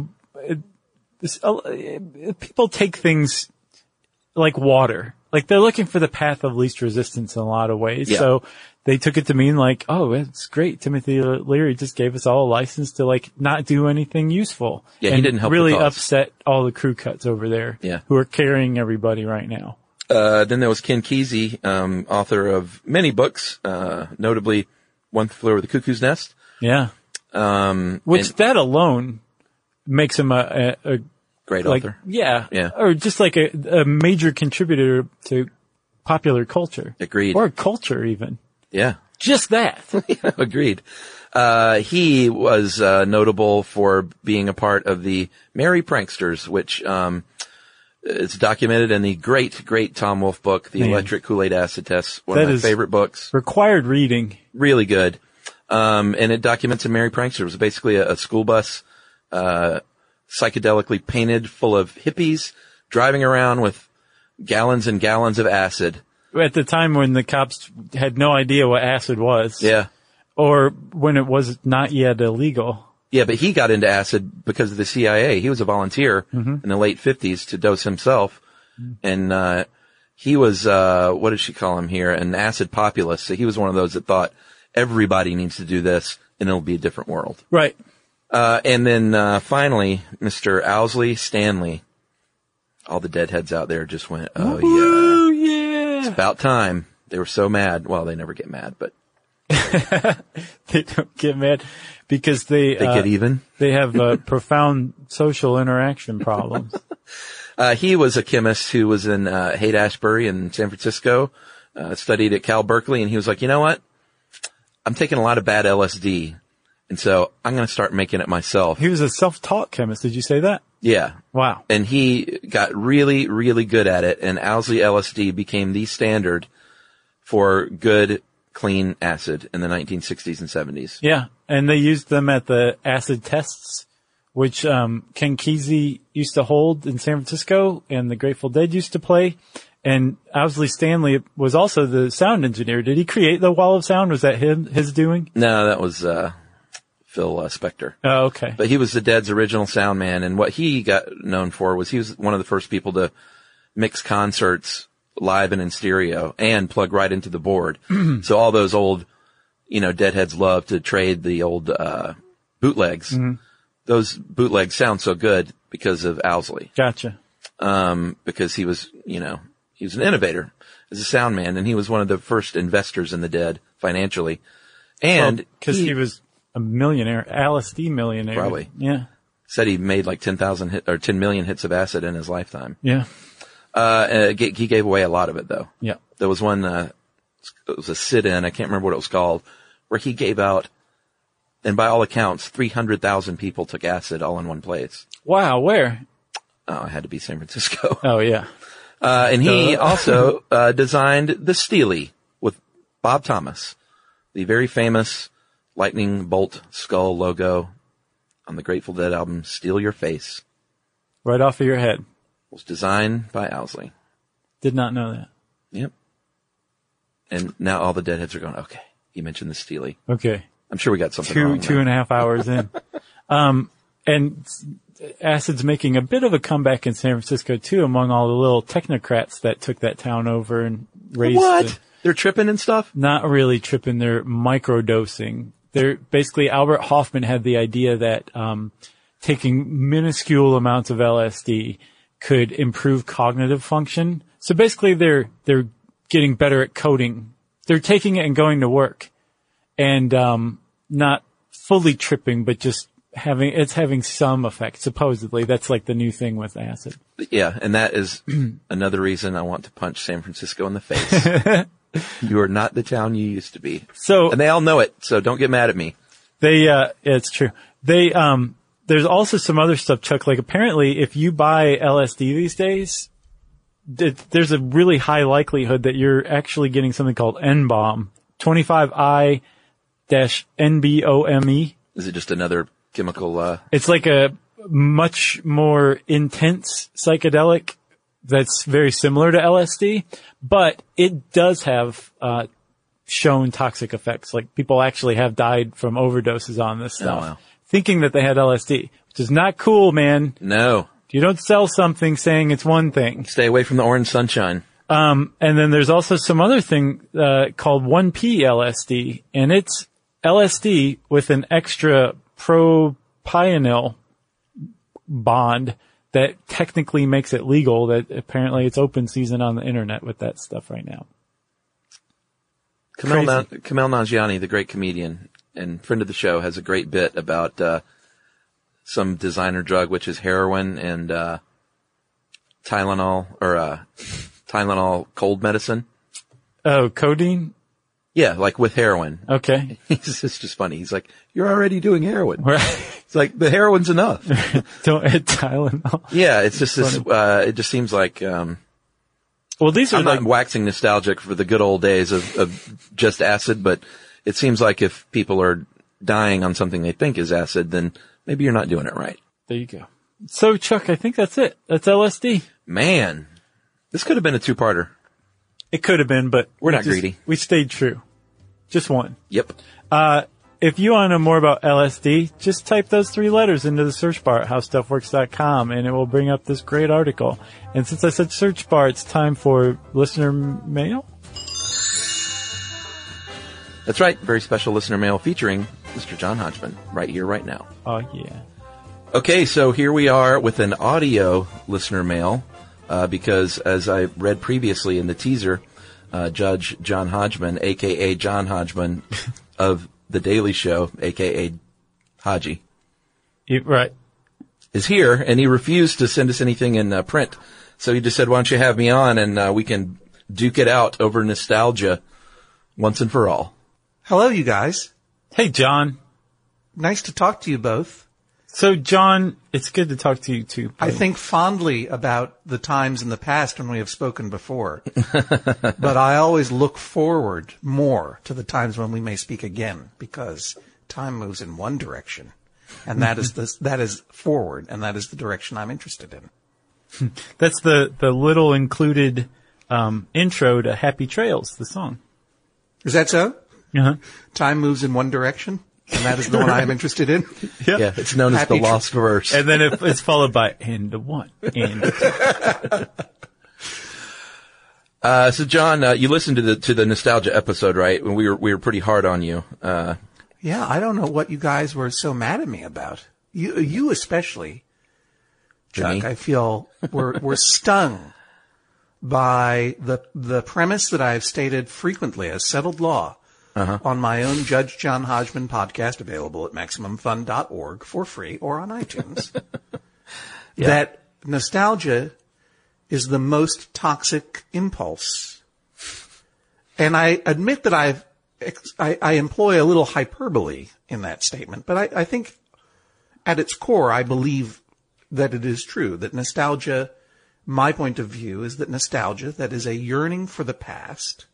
people take things like water. Like they're looking for the path of least resistance in a lot of ways.
Yeah.
So they took it to mean like, oh, it's great. Timothy Leary just gave us all a license to like not do anything useful.
Yeah, he
and
didn't help the
really
cause.
upset all the crew cuts over there.
Yeah.
Who are carrying everybody right now.
Then there was Ken Kesey, author of many books, notably One Flew Over the Cuckoo's Nest.
Yeah. Which
and-
that alone makes him a
Great
like,
author.
yeah.
Yeah.
Or just like a major contributor to popular culture.
Agreed.
Or culture even.
Yeah.
Just that.
Agreed. He was notable for being a part of the Merry Pranksters, which is documented in the great Tom Wolfe book, The
Man.
Electric Kool-Aid Acid Test, one
That
of my
is-
favorite books.
Required reading.
Really good. And it documents a Merry Prankster. It was basically a school bus, psychedelically painted full of hippies driving around with gallons and gallons of acid.
At the time when the cops had no idea what acid was.
Yeah.
Or when it was not yet illegal.
Yeah, but he got into acid because of the CIA. He was a volunteer in the late 50s to dose himself. And, he was, what did she call him here? An acid populist. So he was one of those that thought everybody needs to do this and it'll be a different world.
Right.
And then, finally, Mr. Owsley Stanley. All the deadheads out there just went, oh yeah,
Oh, yeah.
about time. They were so mad. Well, they never get mad, but
They don't get mad because they
get even.
They have profound social interaction problems.
He was a chemist who was in Haight-Ashbury in San Francisco, studied at Cal Berkeley, and he was like, you know what? I'm taking a lot of bad LSD, and so I'm going to start making it myself.
He was a self-taught chemist. Did you say that?
Yeah.
Wow.
And he got really, really good at it, and Owsley LSD became the standard for good, clean acid in the 1960s and 70s.
Yeah. And they used them at the acid tests, which Ken Kesey used to hold in San Francisco and the Grateful Dead used to play. And Owsley Stanley was also the sound engineer. Did he create the Wall of Sound? Was that his doing?
No, that was Phil Spector.
Oh, okay.
But he was the Dead's original sound man, and what he got known for was he was one of the first people to mix concerts live and in stereo and plug right into the board. So all those old, Deadheads love to trade the old bootlegs. Those bootlegs sound so good because of Owsley.
Gotcha.
Because he was, he was an innovator as a sound man, and he was one of the first investors in the Dead financially. And
because he was a millionaire, LSD millionaire.
Probably.
Yeah.
said he made like 10 million hits of acid in his lifetime.
Yeah.
He gave away a lot of it though.
Yeah.
There was one, it was a sit-in, I can't remember what it was called, where he gave out, and by all accounts, 300,000 people took acid all in one place.
Wow. Where?
Oh, it had to be San Francisco.
Oh, yeah.
And he also, designed the Steely with Bob Thomas, the very famous lightning bolt skull logo on the Grateful Dead album, Steal Your Face.
Right off of your head.
Was designed by Owsley.
Did not know that.
Yep. And now all the Deadheads are going, okay, you mentioned the Steely.
Okay.
I'm sure we got something wrong there.
2.5 hours in. And acid's making a bit of a comeback in San Francisco too, among all the little technocrats that took that town over and raised
What? They're tripping and stuff?
not really tripping, they're microdosing. They're basically, Albert Hoffman had the idea that, taking minuscule amounts of LSD could improve cognitive function. So basically they're getting better at coding. They're taking it and going to work and, not fully tripping, but just having some effect. Supposedly that's like the new thing with acid.
Yeah, and that is another reason I want to punch San Francisco in the face. You are not the town you used to be.
So
And they all know it, so don't get mad at me.
it's true. There's also some other stuff, Chuck, like apparently if you buy LSD these days, there's a really high likelihood that you're actually getting something called N-bomb, 25I-NBOME.
Is it just another chemical,
It's like a much more intense psychedelic that's very similar to LSD, but it does have shown toxic effects. Like people actually have died from overdoses on this stuff,
wow.
thinking that they had LSD, which is not cool, man.
No.
You don't sell something saying it's one thing.
Stay away from the orange sunshine.
And then there's also some other thing called 1P LSD, and it's LSD with an extra propionyl bond that technically makes it legal. That apparently it's open season on the internet with that stuff right now.
Kamel Nanjiani, the great comedian and friend of the show, has a great bit about some designer drug, which is heroin and Tylenol, or Tylenol cold medicine.
Oh, codeine?
Yeah, like with heroin.
Okay.
It's just funny. He's like, you're already doing heroin.
Right.
It's like, the heroin's enough.
Don't add Tylenol.
Yeah, it's just this, it just seems like,
Well, these are
I'm not waxing nostalgic for the good old days of just acid, but it seems like if people are dying on something they think is acid, then maybe you're not doing it right.
There you go. So, Chuck, I think that's it. That's LSD.
Man, this could have been a two-parter.
It could have been, but
We're not greedy.
We stayed true. Just one.
Yep.
If you want to know more about LSD, just type those 3 letters into the search bar at howstuffworks.com and it will bring up this great article. And since I said search bar, it's time for listener mail.
That's right. Very special listener mail featuring Mr. John Hodgman right here, right now.
Oh, yeah.
Okay, so here we are with an audio listener mail, because as I read previously in the teaser, Judge John Hodgman, a.k.a. John Hodgman of The Daily Show, a.k.a. Haji,
Right.
is here, and he refused to send us anything in print. So he just said, why don't you have me on, and we can duke it out over nostalgia once and for all.
Hello, you guys.
Hey, John.
Nice to talk to you both.
So, John, it's good to talk to you, too.
I think fondly about the times in the past when we have spoken before. But I always look forward more to the times when we may speak again, because time moves in one direction. And that is forward, and that is the direction I'm interested in.
That's the little included intro to Happy Trails, the song.
Is that so?
Uh-huh.
Time moves in one direction, and that is the one I am interested in.
Yeah, it's known as
Happy
the lost verse.
And then it's followed by and a 1 and a 2.
So John, you listened to the nostalgia episode, right? When we were pretty hard on you.
Yeah, I don't know what you guys were so mad at me about. You especially, Chuck.
Me?
I feel we're stung by the premise that I've stated frequently as settled law on my own Judge John Hodgman podcast, available at MaximumFun.org for free or on iTunes. That nostalgia is the most toxic impulse. And I admit that I employ a little hyperbole in that statement, but I think at its core, I believe that it is true, that nostalgia, my point of view is that nostalgia, that is a yearning for the past,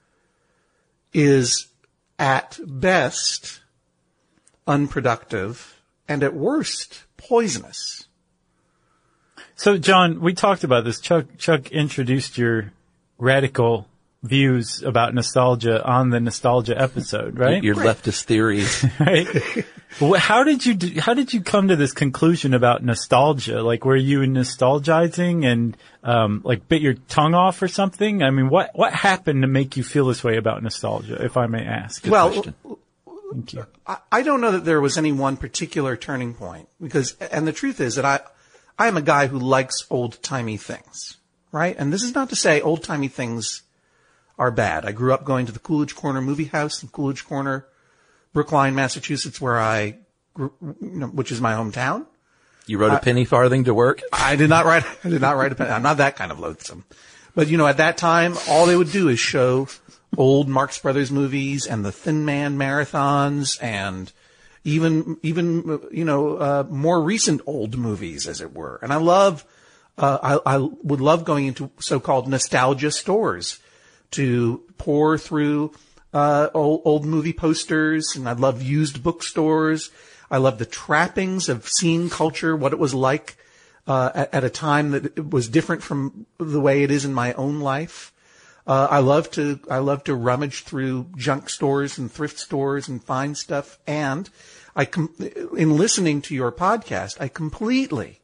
is at best unproductive and at worst poisonous.
So, John, we talked about this. Chuck introduced your radical views about nostalgia on the nostalgia episode, right?
Your leftist theories.
Right. How did you come to this conclusion about nostalgia? Like, were you nostalgizing and like bit your tongue off or something? I mean, what happened to make you feel this way about nostalgia, if I may ask?
question.
Thank you.
I don't know that there was any one particular turning point, because, and the truth is that I am a guy who likes old-timey things, right? And this is not to say old-timey things are bad. I grew up going to the Coolidge Corner Movie House in Coolidge Corner, Brookline, Massachusetts, where I grew, which is my hometown.
You rode a penny farthing to work?
I did not write a penny. I'm not that kind of loathsome. But, at that time, all they would do is show old Marx Brothers movies and the Thin Man marathons and even more recent old movies, as it were. And I would love going into so-called nostalgia stores to pour through old movie posters, and I love used bookstores. I love the trappings of seeing culture, what it was like at a time that it was different from the way it is in my own life. I love to rummage through junk stores and thrift stores and find stuff. And in listening to your podcast, I completely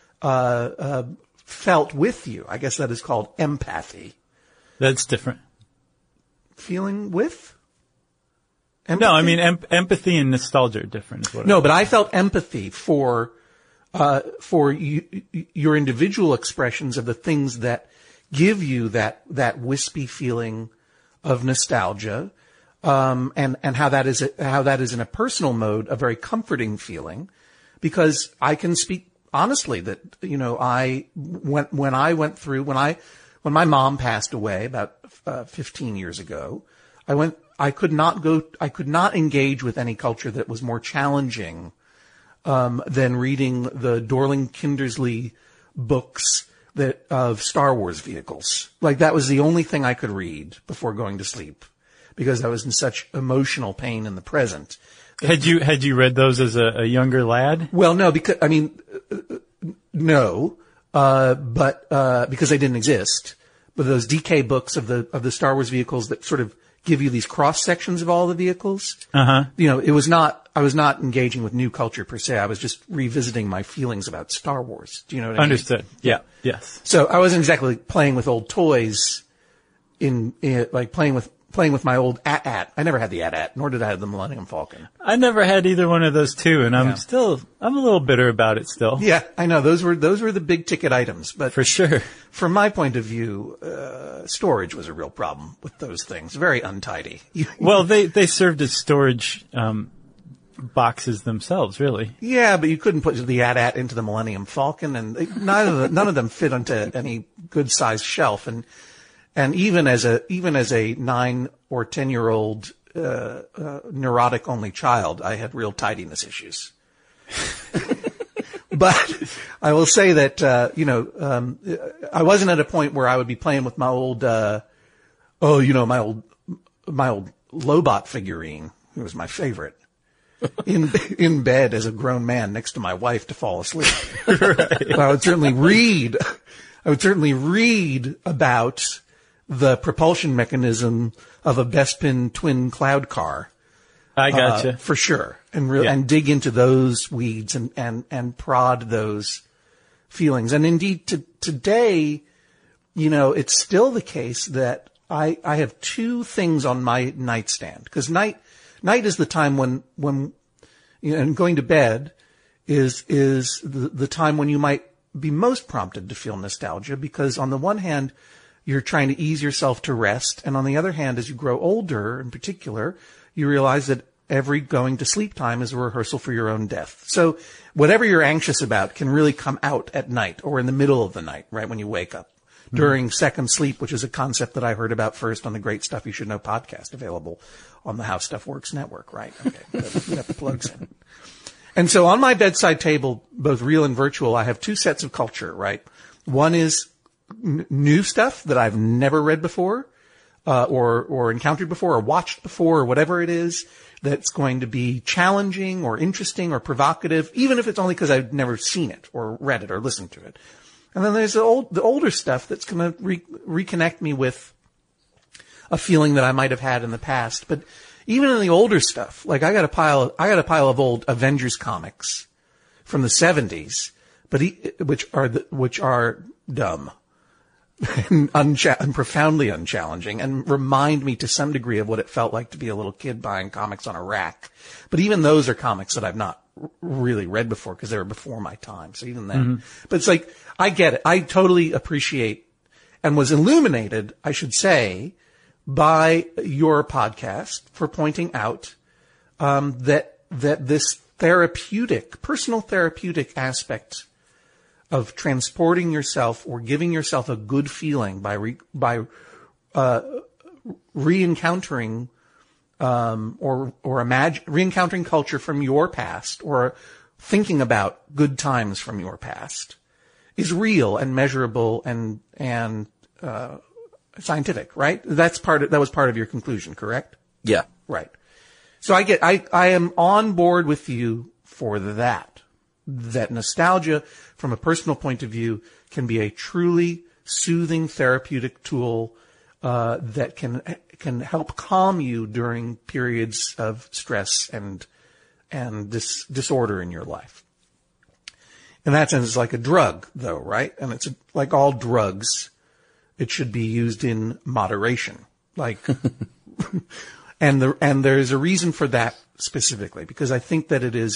felt with you. I guess that is called empathy.
That's different.
Feeling with? Empathy?
No, I mean empathy and nostalgia are different. Is what
No, but I felt empathy for your individual expressions of the things that give you that wispy feeling of nostalgia, and how that is in a personal mode a very comforting feeling, because I can speak honestly that when my mom passed away about 15 years ago, I could not engage with any culture that was more challenging than reading the Dorling Kindersley books of Star Wars vehicles. Like, that was the only thing I could read before going to sleep, because I was in such emotional pain in the present.
Had you read those as a younger lad?
Well, no, because they didn't exist. But those DK books of the Star Wars vehicles that sort of give you these cross sections of all the vehicles. I was not engaging with new culture per se. I was just revisiting my feelings about Star Wars. Do you know what I mean?
Understood. Yeah. Yes.
So I wasn't exactly playing with old toys like playing with my old AT-AT. I never had the AT-AT, nor did I have the Millennium Falcon.
I never had either one of those two, and I'm a little bitter about it still.
Yeah, I know. Those were the big ticket items, but
for sure.
From my point of view, storage was a real problem with those things. Very untidy.
Well, they served as storage, boxes themselves, really.
Yeah, but you couldn't put the AT-AT into the Millennium Falcon, and none of them fit onto any good sized shelf. And even as a 9 or 10-year-old neurotic only child, I had real tidiness issues. But I will say that I wasn't at a point where I would be playing with my old my old Lobot figurine. It was my favorite. In bed as a grown man next to my wife to fall asleep. Right. I would certainly read about the propulsion mechanism of a Bespin twin cloud car.
I gotcha.
For sure. And dig into those weeds and prod those feelings. And indeed today, it's still the case that I have two things on my nightstand, because night is the time when and going to bed is the time when you might be most prompted to feel nostalgia, because on the one hand, you're trying to ease yourself to rest. And on the other hand, as you grow older in particular, you realize that every going to sleep time is a rehearsal for your own death. So whatever you're anxious about can really come out at night or in the middle of the night, right when you wake up. Mm-hmm. During second sleep, which is a concept that I heard about first on the Great Stuff You Should Know podcast, available on the How Stuff Works network, right? Okay, we got the plugs in. And so on my bedside table, both real and virtual, I have two sets of culture, right? One is new stuff that I've never read before, or encountered before, or watched before, or whatever it is that's going to be challenging or interesting or provocative, even if it's only because I've never seen it or read it or listened to it. And then there's the older stuff that's going to reconnect me with a feeling that I might have had in the past. But even in the older stuff, like I got a pile of old Avengers comics from the 70s, but which are dumb and profoundly unchallenging, and remind me to some degree of what it felt like to be a little kid buying comics on a rack. But even those are comics that I've not really read before because they were before my time. So even then, but it's like, I get it. I totally appreciate and was illuminated, I should say, by your podcast for pointing out, that this personal therapeutic aspect of transporting yourself or giving yourself a good feeling by re-encountering re-encountering culture from your past, or thinking about good times from your past, is real and measurable and scientific, right? That was part of your conclusion, correct?
Yeah.
Right. So I am on board with you for that nostalgia, from a personal point of view, can be a truly soothing therapeutic tool that can help calm you during periods of stress and disorder in your life. In that sense, it's like a drug, though, right? And it's like all drugs, it should be used in moderation. Like, and there's a reason for that specifically, because I think that it is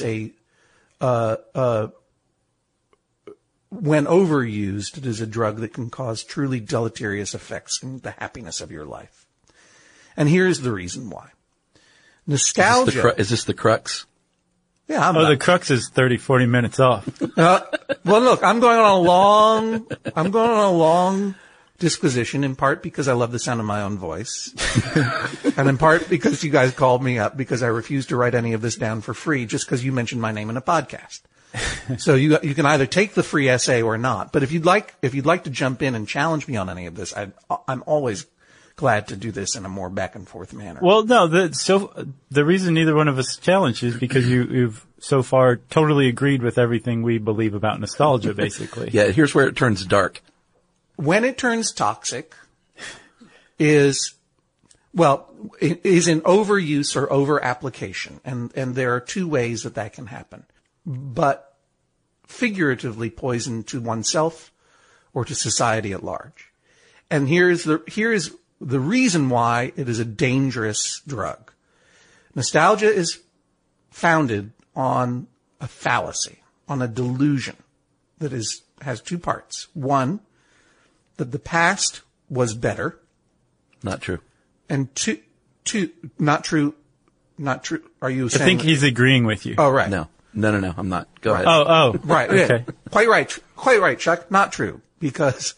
when overused, it is a drug that can cause truly deleterious effects in the happiness of your life. And here's the reason why. Nostalgia.
Is this the crux?
Yeah.
The crux is 30, 40 minutes off.
Well, look, I'm going on a long disquisition, in part because I love the sound of my own voice, and in part because you guys called me up because I refused to write any of this down for free just because you mentioned my name in a podcast. So you can either take the free essay or not. But if you'd like to jump in and challenge me on any of this, I'm always glad to do this in a more back and forth manner.
Well, no, the reason neither one of us challenged is because you've so far totally agreed with everything we believe about nostalgia, basically.
Yeah, here's where it turns dark.
When it turns toxic is in overuse or over application. And there are two ways that can happen. But figuratively poison to oneself or to society at large. And here is the reason why it is a dangerous drug. Nostalgia is founded on a fallacy, on a delusion that has two parts. One, that the past was better.
Not true.
And two, not true. Are you saying?
I think he's agreeing with you.
Oh, right.
No, I'm not. Go ahead.
Oh.
Right.
Okay.
Yeah. Quite right, Chuck. Not true. Because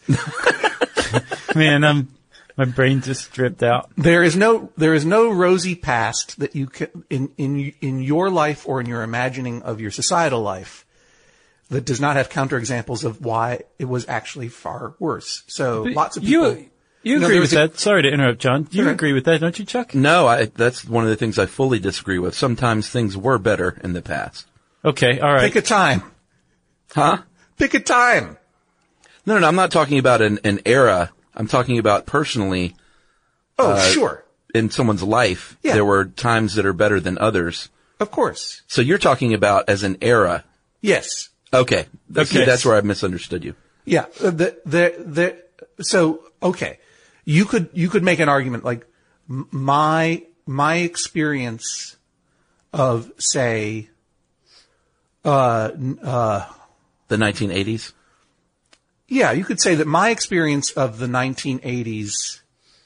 man, my brain just dripped out.
there is no rosy past that you can in your life or in your imagining of your societal life that does not have counterexamples of why it was actually far worse. So lots of people.
You agree with that? Sorry to interrupt, John. You agree with that, don't you, Chuck?
No, that's one of the things I fully disagree with. Sometimes things were better in the past.
Okay, all right.
Pick a time.
Huh?
Pick a time.
No, I'm not talking about an era. I'm talking about personally.
Oh, sure.
In someone's life,
Yeah.
there were times that are better than others.
Of course.
So you're talking about as an era.
Yes.
Okay.
Okay.
That's where I've misunderstood you.
Yeah. So, okay. You could make an argument like my experience of, say,
The 1980s?
yeah, you could say that my experience of the 1980s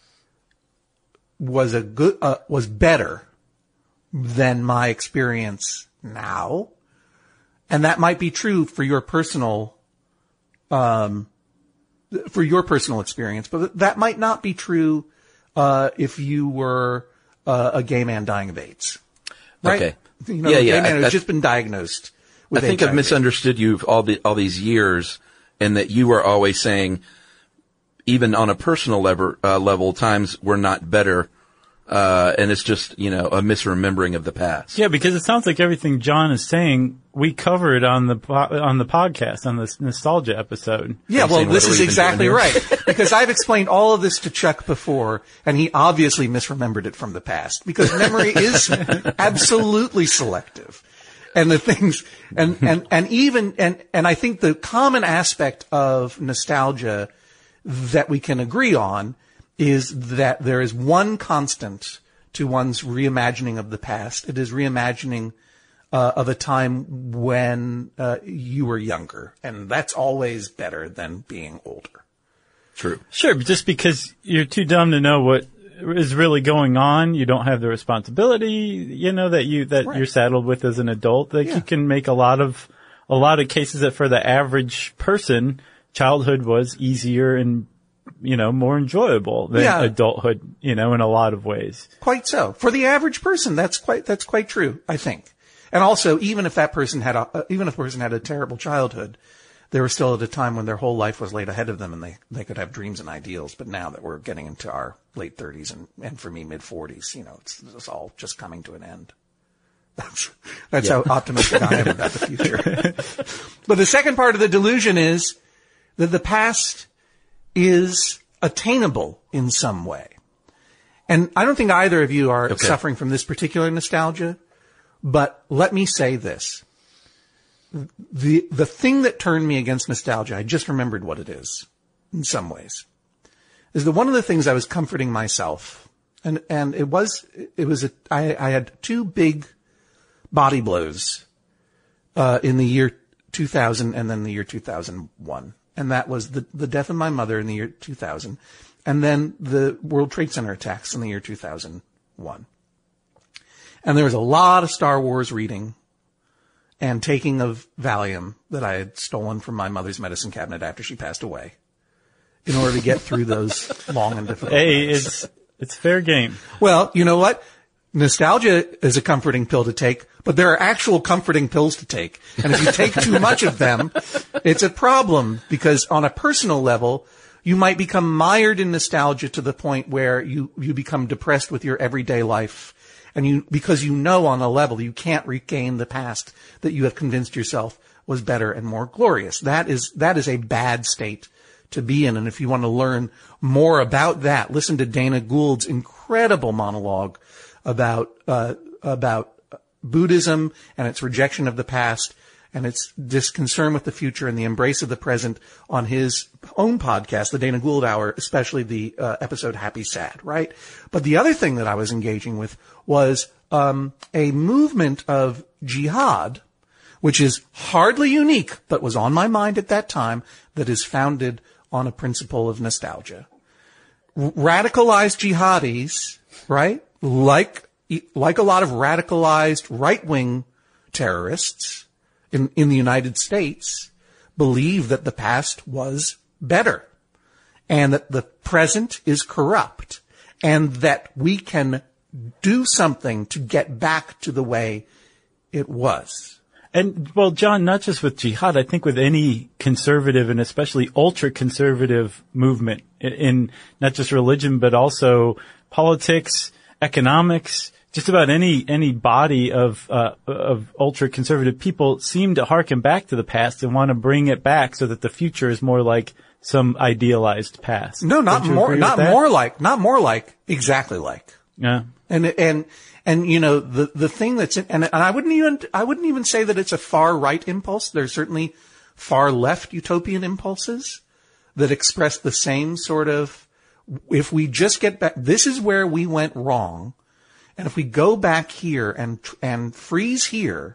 was better than my experience now. And that might be true for your personal experience, but that might not be true if you were a gay man dying of AIDS. Right?
Okay.
You know,
Yeah,
a
yeah.
gay man who's just been diagnosed with
I think
HIV.
I've misunderstood you all these years, and that you were always saying, even on a personal level, times were not better, and it's just, a misremembering of the past.
Yeah, because it sounds like everything John is saying, we covered on the podcast, on this nostalgia episode.
Yeah, well,
saying,
this
what are
is
we even
exactly
doing
right. Because I've explained all of this to Chuck before, and he obviously misremembered it from the past. Because memory is absolutely selective. And the things, and I think the common aspect of nostalgia that we can agree on is that there is one constant to one's reimagining of the past. It is reimagining of a time when you were younger, and that's always better than being older.
True.
Sure, but just because you're too dumb to know what is really going on, you don't have the responsibility, that you're saddled with as an adult, that you can make a lot of cases that for the average person, childhood was easier and, more enjoyable than adulthood, in a lot of ways.
Quite so. For the average person, that's quite true, I think. And also, even if a person had a terrible childhood, they were still at a time when their whole life was laid ahead of them, and they could have dreams and ideals. But now that we're getting into our late 30s and for me mid 40s, it's all just coming to an end. That's how optimistic I am about the future. But the second part of the delusion is that the past is attainable in some way. And I don't think either of you are suffering from this particular nostalgia, but let me say this. The thing that turned me against nostalgia, I just remembered what it is in some ways, is that one of the things I was comforting myself, and I had two big body blows, in the year 2000 and then the year 2001. And that was the death of my mother in the year 2000 and then the World Trade Center attacks in the year 2001. And there was a lot of Star Wars reading and taking of Valium that I had stolen from my mother's medicine cabinet after she passed away in order to get through those long and difficult nights.
It's fair game.
Well, you know what? Nostalgia is a comforting pill to take, but there are actual comforting pills to take. And if you take too much of them, it's a problem because on a personal level, you might become mired in nostalgia to the point where you become depressed with your everyday life. And because you know on a level you can't regain the past that you have convinced yourself was better and more glorious. That is a bad state to be in. And if you want to learn more about that, listen to Dana Gould's incredible monologue about Buddhism and its rejection of the past and its disconcern with the future and the embrace of the present on his own podcast, the Dana Gould Hour, especially the episode Happy Sad, right? But the other thing that I was engaging with was a movement of jihad, which is hardly unique, but was on my mind at that time, that is founded on a principle of nostalgia. Radicalized jihadis, right? Like a lot of radicalized right-wing terrorists in the United States, believe that the past was better and that the present is corrupt and that we can do something to get back to the way it was.
And, well, John, not just with jihad, I think with any conservative and especially ultra-conservative movement in not just religion, but also politics, economics, just about any body of ultra-conservative people seem to harken back to the past and want to bring it back so that the future is more like some idealized past.
No, not more like, exactly like.
Yeah.
And you know, the thing that's and I wouldn't even say that it's a far right impulse. There's certainly far left utopian impulses that express the same sort of, if we just get back, this is where we went wrong. And if we go back here and freeze here,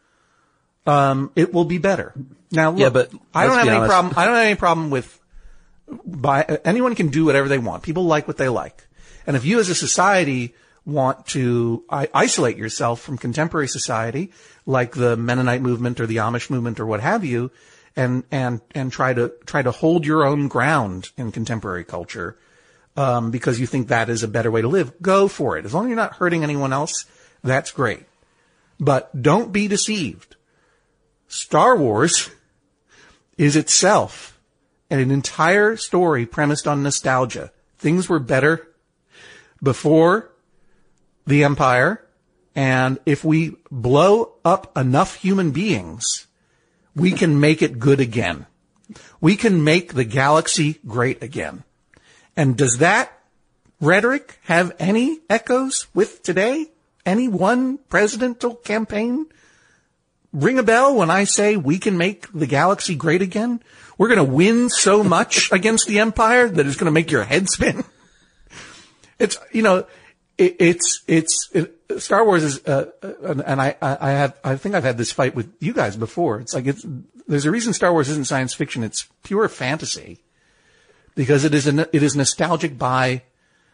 it will be better. Now, look,
yeah, but
I don't have any problem with, anyone can do whatever they want. People like what they like. And if you as a society want to isolate yourself from contemporary society, like the Mennonite movement or the Amish movement or what have you, and try to hold your own ground in contemporary culture, because you think that is a better way to live, go for it. As long as you're not hurting anyone else, that's great. But don't be deceived. Star Wars is itself an entire story premised on nostalgia. Things were better before the Empire, and if we blow up enough human beings, we can make it good again. We can make the galaxy great again. And does that rhetoric have any echoes with today? Any one presidential campaign ring a bell when I say we can make the galaxy great again? We're going to win so much against the Empire that it's going to make your head spin. It's, you know, Star Wars is, and I think I've had this fight with you guys before. It's like, there's a reason Star Wars isn't science fiction. It's pure fantasy. Because it is nostalgic in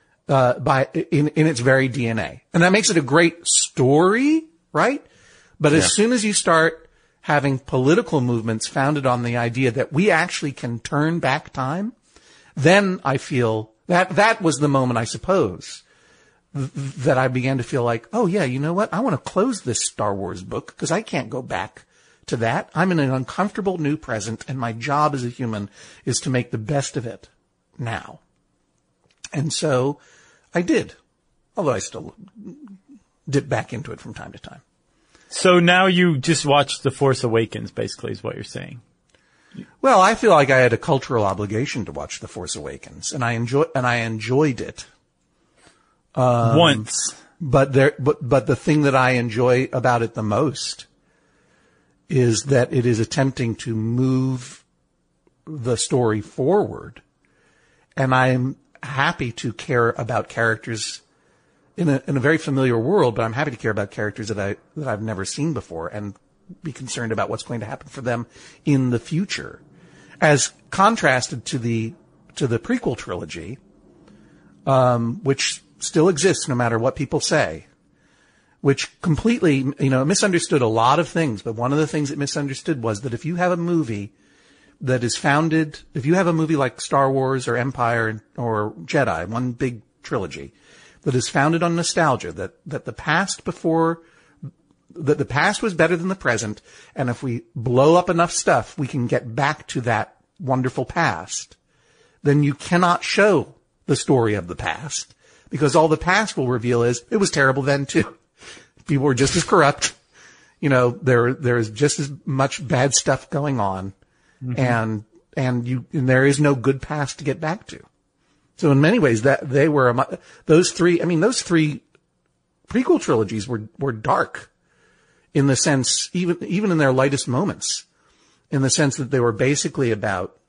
its very DNA. And that makes it a great story, right? But as soon as you start having political movements founded on the idea that we actually can turn back time, then I feel that was the moment, I suppose, that I began to feel like, oh yeah, you know what? I want to close this Star Wars book because I can't go back to that. I'm in an uncomfortable new present, and my job as a human is to make the best of it now. And so I did, although I still dip back into it from time to time.
So now you just watched The Force Awakens, basically, is what you're saying.
Well, I feel like I had a cultural obligation to watch The Force Awakens, and I enjoyed it.
Once.
But the thing that I enjoy about it the most is that it is attempting to move the story forward. And I'm happy to care about characters in a very familiar world, but I'm happy to care about characters that I've never seen before and be concerned about what's going to happen for them in the future. As contrasted to the prequel trilogy, which still exists no matter what people say, which completely, misunderstood a lot of things, but one of the things it misunderstood was that if you have a movie that is founded, if you have a movie like Star Wars or Empire or Jedi, one big trilogy, that is founded on nostalgia, that the past was better than the present, and if we blow up enough stuff, we can get back to that wonderful past, then you cannot show the story of the past, because all the past will reveal is, it was terrible then too. People were just as corrupt. There is just as much bad stuff going on, and there is no good past to get back to. So in many ways, those three prequel trilogies were dark in the sense, even in their lightest moments, in the sense that they were basically about,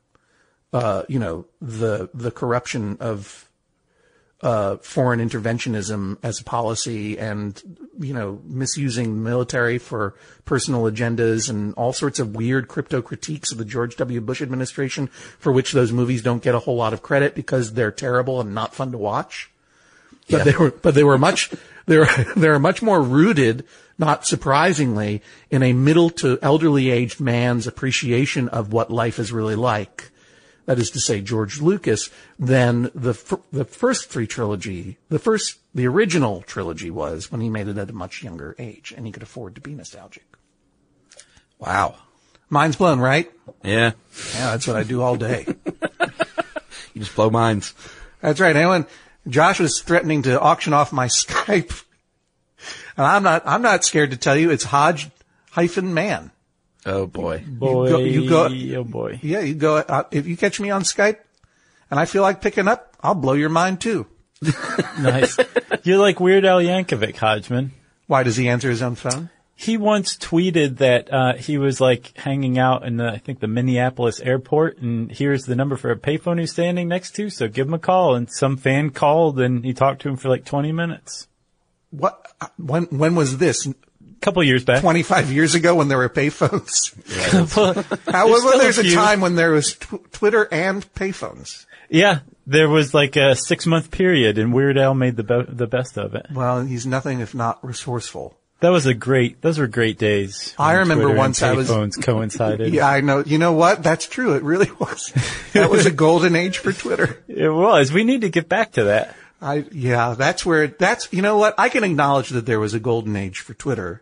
the corruption of foreign interventionism as a policy and, misusing the military for personal agendas and all sorts of weird crypto critiques of the George W. Bush administration, for which those movies don't get a whole lot of credit because they're terrible and not fun to watch. But they were much more rooted, not surprisingly, in a middle to elderly aged man's appreciation of what life is really like. That is to say, George Lucas, than the first the original trilogy was when he made it at a much younger age and he could afford to be nostalgic.
Wow.
Mind's blown, right?
Yeah.
Yeah, that's what I do all day.
You just blow minds.
That's right. Josh was threatening to auction off my Skype. And I'm not scared to tell you it's Hodge-man.
Oh boy.
You go.
Oh boy.
Yeah, you go. If you catch me on Skype and I feel like picking up, I'll blow your mind too.
Nice. You're like Weird Al Yankovic, Hodgman.
Why does he answer his own phone?
He once tweeted that he was like hanging out in I think the Minneapolis airport, and here's the number for a payphone he's standing next to, so give him a call. And some fan called, and he talked to him for like 20 minutes.
What? When was this?
Couple years back.
25 years ago when there were payphones.
Yeah,
there's a time when there was Twitter and payphones.
Yeah, there was like a 6-month period, and Weird Al made the best of it.
Well, he's nothing if not resourceful.
Those were great days.
I remember
Twitter
once
and payphones coincided.
Yeah, I know. You know what? That's true. It really was. That was a golden age for Twitter.
It was. We need to get back to that.
You know what? I can acknowledge that there was a golden age for Twitter.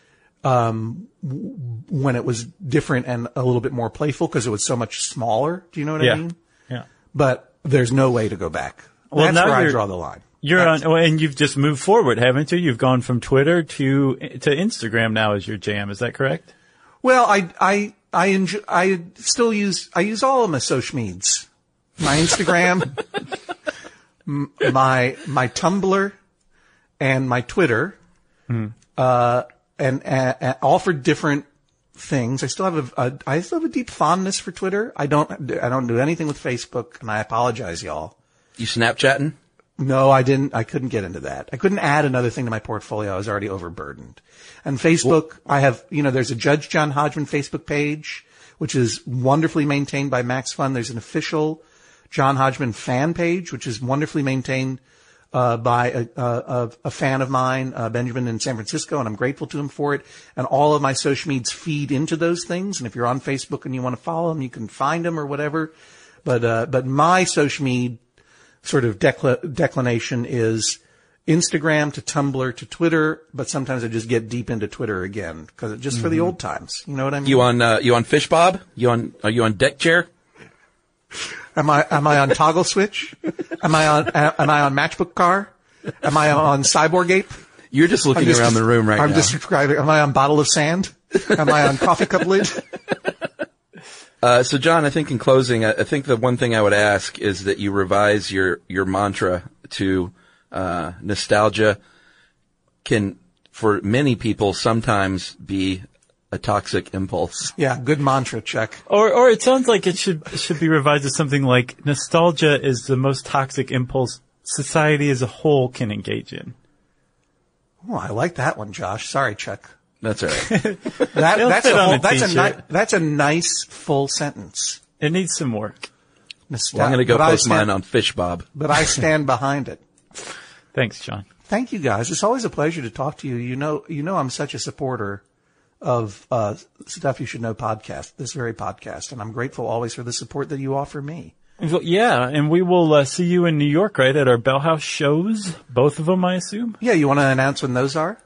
When it was different and a little bit more playful because it was so much smaller. Do you know what I mean?
Yeah.
But there's no way to go back.
Well,
That's where I draw the line.
And you've just moved forward, haven't you? You've gone from Twitter to Instagram now as your jam. Is that correct?
Well, I use all of my social medias. My Instagram, my Tumblr, and my Twitter. And all for different things. I still have a deep fondness for Twitter. I don't do anything with Facebook, and I apologize, y'all.
You Snapchatting?
No, I didn't. I couldn't get into that. I couldn't add another thing to my portfolio. I was already overburdened. And Facebook, I have, there's a Judge John Hodgman Facebook page, which is wonderfully maintained by Max Fun. There's an official John Hodgman fan page, which is wonderfully maintained by a fan of mine, Benjamin in San Francisco, and I'm grateful to him for it. And all of my social medias feed into those things. And if you're on Facebook and you want to follow them, you can find them or whatever. But my social media sort of declination is Instagram to Tumblr to Twitter. But sometimes I just get deep into Twitter again because just for the old times. You know what I mean?
You on Fish Bob? Are you on Deck Chair?
Am I on Toggle Switch? Am I on Matchbook Car? Am I on Cyborg Ape?
You're just looking around the room right now.
I'm just describing. Am I on bottle of sand? Am I on coffee cup lid?
So John, I think in closing, I think the one thing I would ask is that you revise your mantra to, nostalgia can, for many people, sometimes be a toxic impulse.
Yeah, good mantra, check.
Or it sounds like it should be revised as something like nostalgia is the most toxic impulse society as a whole can engage in.
Oh, I like that one, Josh. Sorry, Chuck.
That's all right.
That's a nice full sentence.
It needs some work.
Well, I'm going to go post mine on Fish Bob.
But I stand behind it.
Thanks, John.
Thank you, guys. It's always a pleasure to talk to you. You know I'm such a supporter of Stuff You Should Know podcast, this very podcast, and I'm grateful always for the support that you offer me.
Well, yeah, and we will see you in New York, right, at our Bell House shows, both of them, I assume?
Yeah, you want to announce when those are?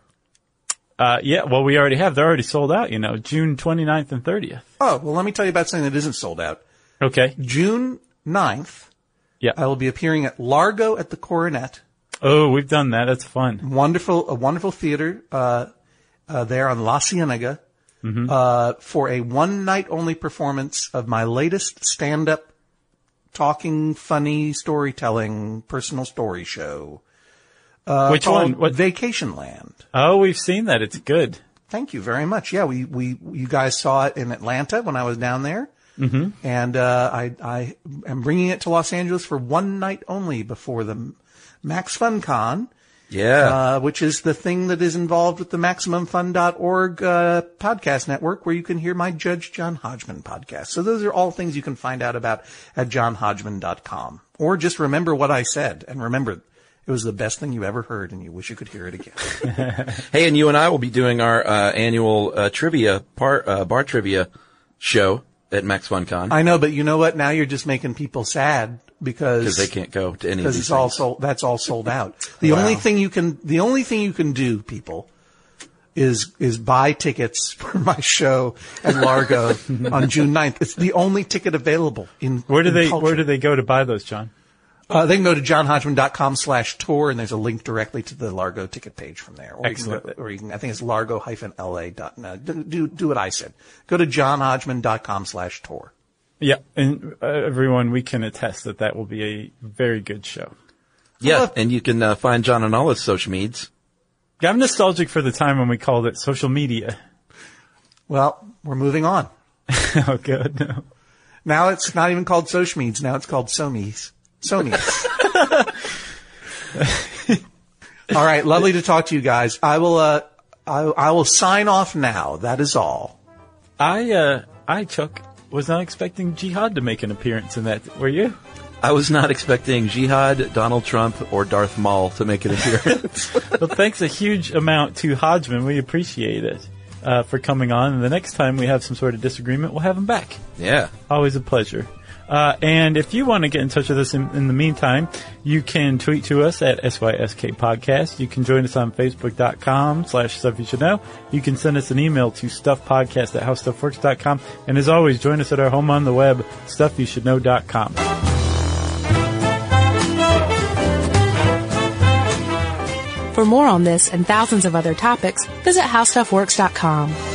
Yeah, well, we already have. They're already sold out, June 29th and 30th.
Oh, well, let me tell you about something that isn't sold out.
Okay.
June 9th,
yeah,
I will be appearing at Largo at the Coronet.
Oh, we've done that. That's fun.
A wonderful theater there on La Cienega for a one-night-only performance of my latest stand-up, talking, funny, storytelling, personal story show.
Which one?
What? Vacation Land.
Oh, we've seen that. It's good.
Thank you very much. Yeah, you guys saw it in Atlanta when I was down there. Mm-hmm. And I am bringing it to Los Angeles for one night only before the Max Fun Con.
Yeah.
Which is the thing that is involved with the MaximumFun.org podcast network, where you can hear my Judge John Hodgman podcast. So those are all things you can find out about at johnhodgman.com. Or just remember what I said, and remember it was the best thing you ever heard, and you wish you could hear it again.
Hey, and you and I will be doing our annual bar trivia show at Max Fun Con.
I know, but you know what? Now you're just making people sad because
they can't go to any of these
it's
things.
all sold. That's all sold out. The only thing you can do, people, is buy tickets for my show at Largo on June 9th. It's the only ticket available
Where do they go to buy those, John?
They can go to johnhodgman.com/tour, and there's a link directly to the Largo ticket page from there. Or
Excellent.
you can I think it's largo-la.net. Do what I said. Go to johnhodgman.com/tour.
Yeah, and everyone, we can attest that will be a very good show.
Yeah, and you can find John on all his social medias.
Yeah, I'm nostalgic for the time when we called it social media.
Well, we're moving on.
Oh, good. No.
Now it's not even called social medias. Now it's called Somies. All right, lovely to talk to you guys. I will sign off now. That is all.
Chuck, was not expecting Jihad to make an appearance in that. Were you?
I was not expecting Jihad, Donald Trump, or Darth Maul to make an appearance.
Well, thanks a huge amount to Hodgman. We appreciate it for coming on. And the next time we have some sort of disagreement, we'll have him back.
Yeah.
Always a pleasure. And if you want to get in touch with us in the meantime, you can tweet to us at SYSK Podcast. You can join us on Facebook.com/Stuff You Should Know. You can send us an email to StuffPodcast@HowStuffWorks.com. And as always, join us at our home on the web, StuffYouShouldKnow.com.
For more on this and thousands of other topics, visit HowStuffWorks.com.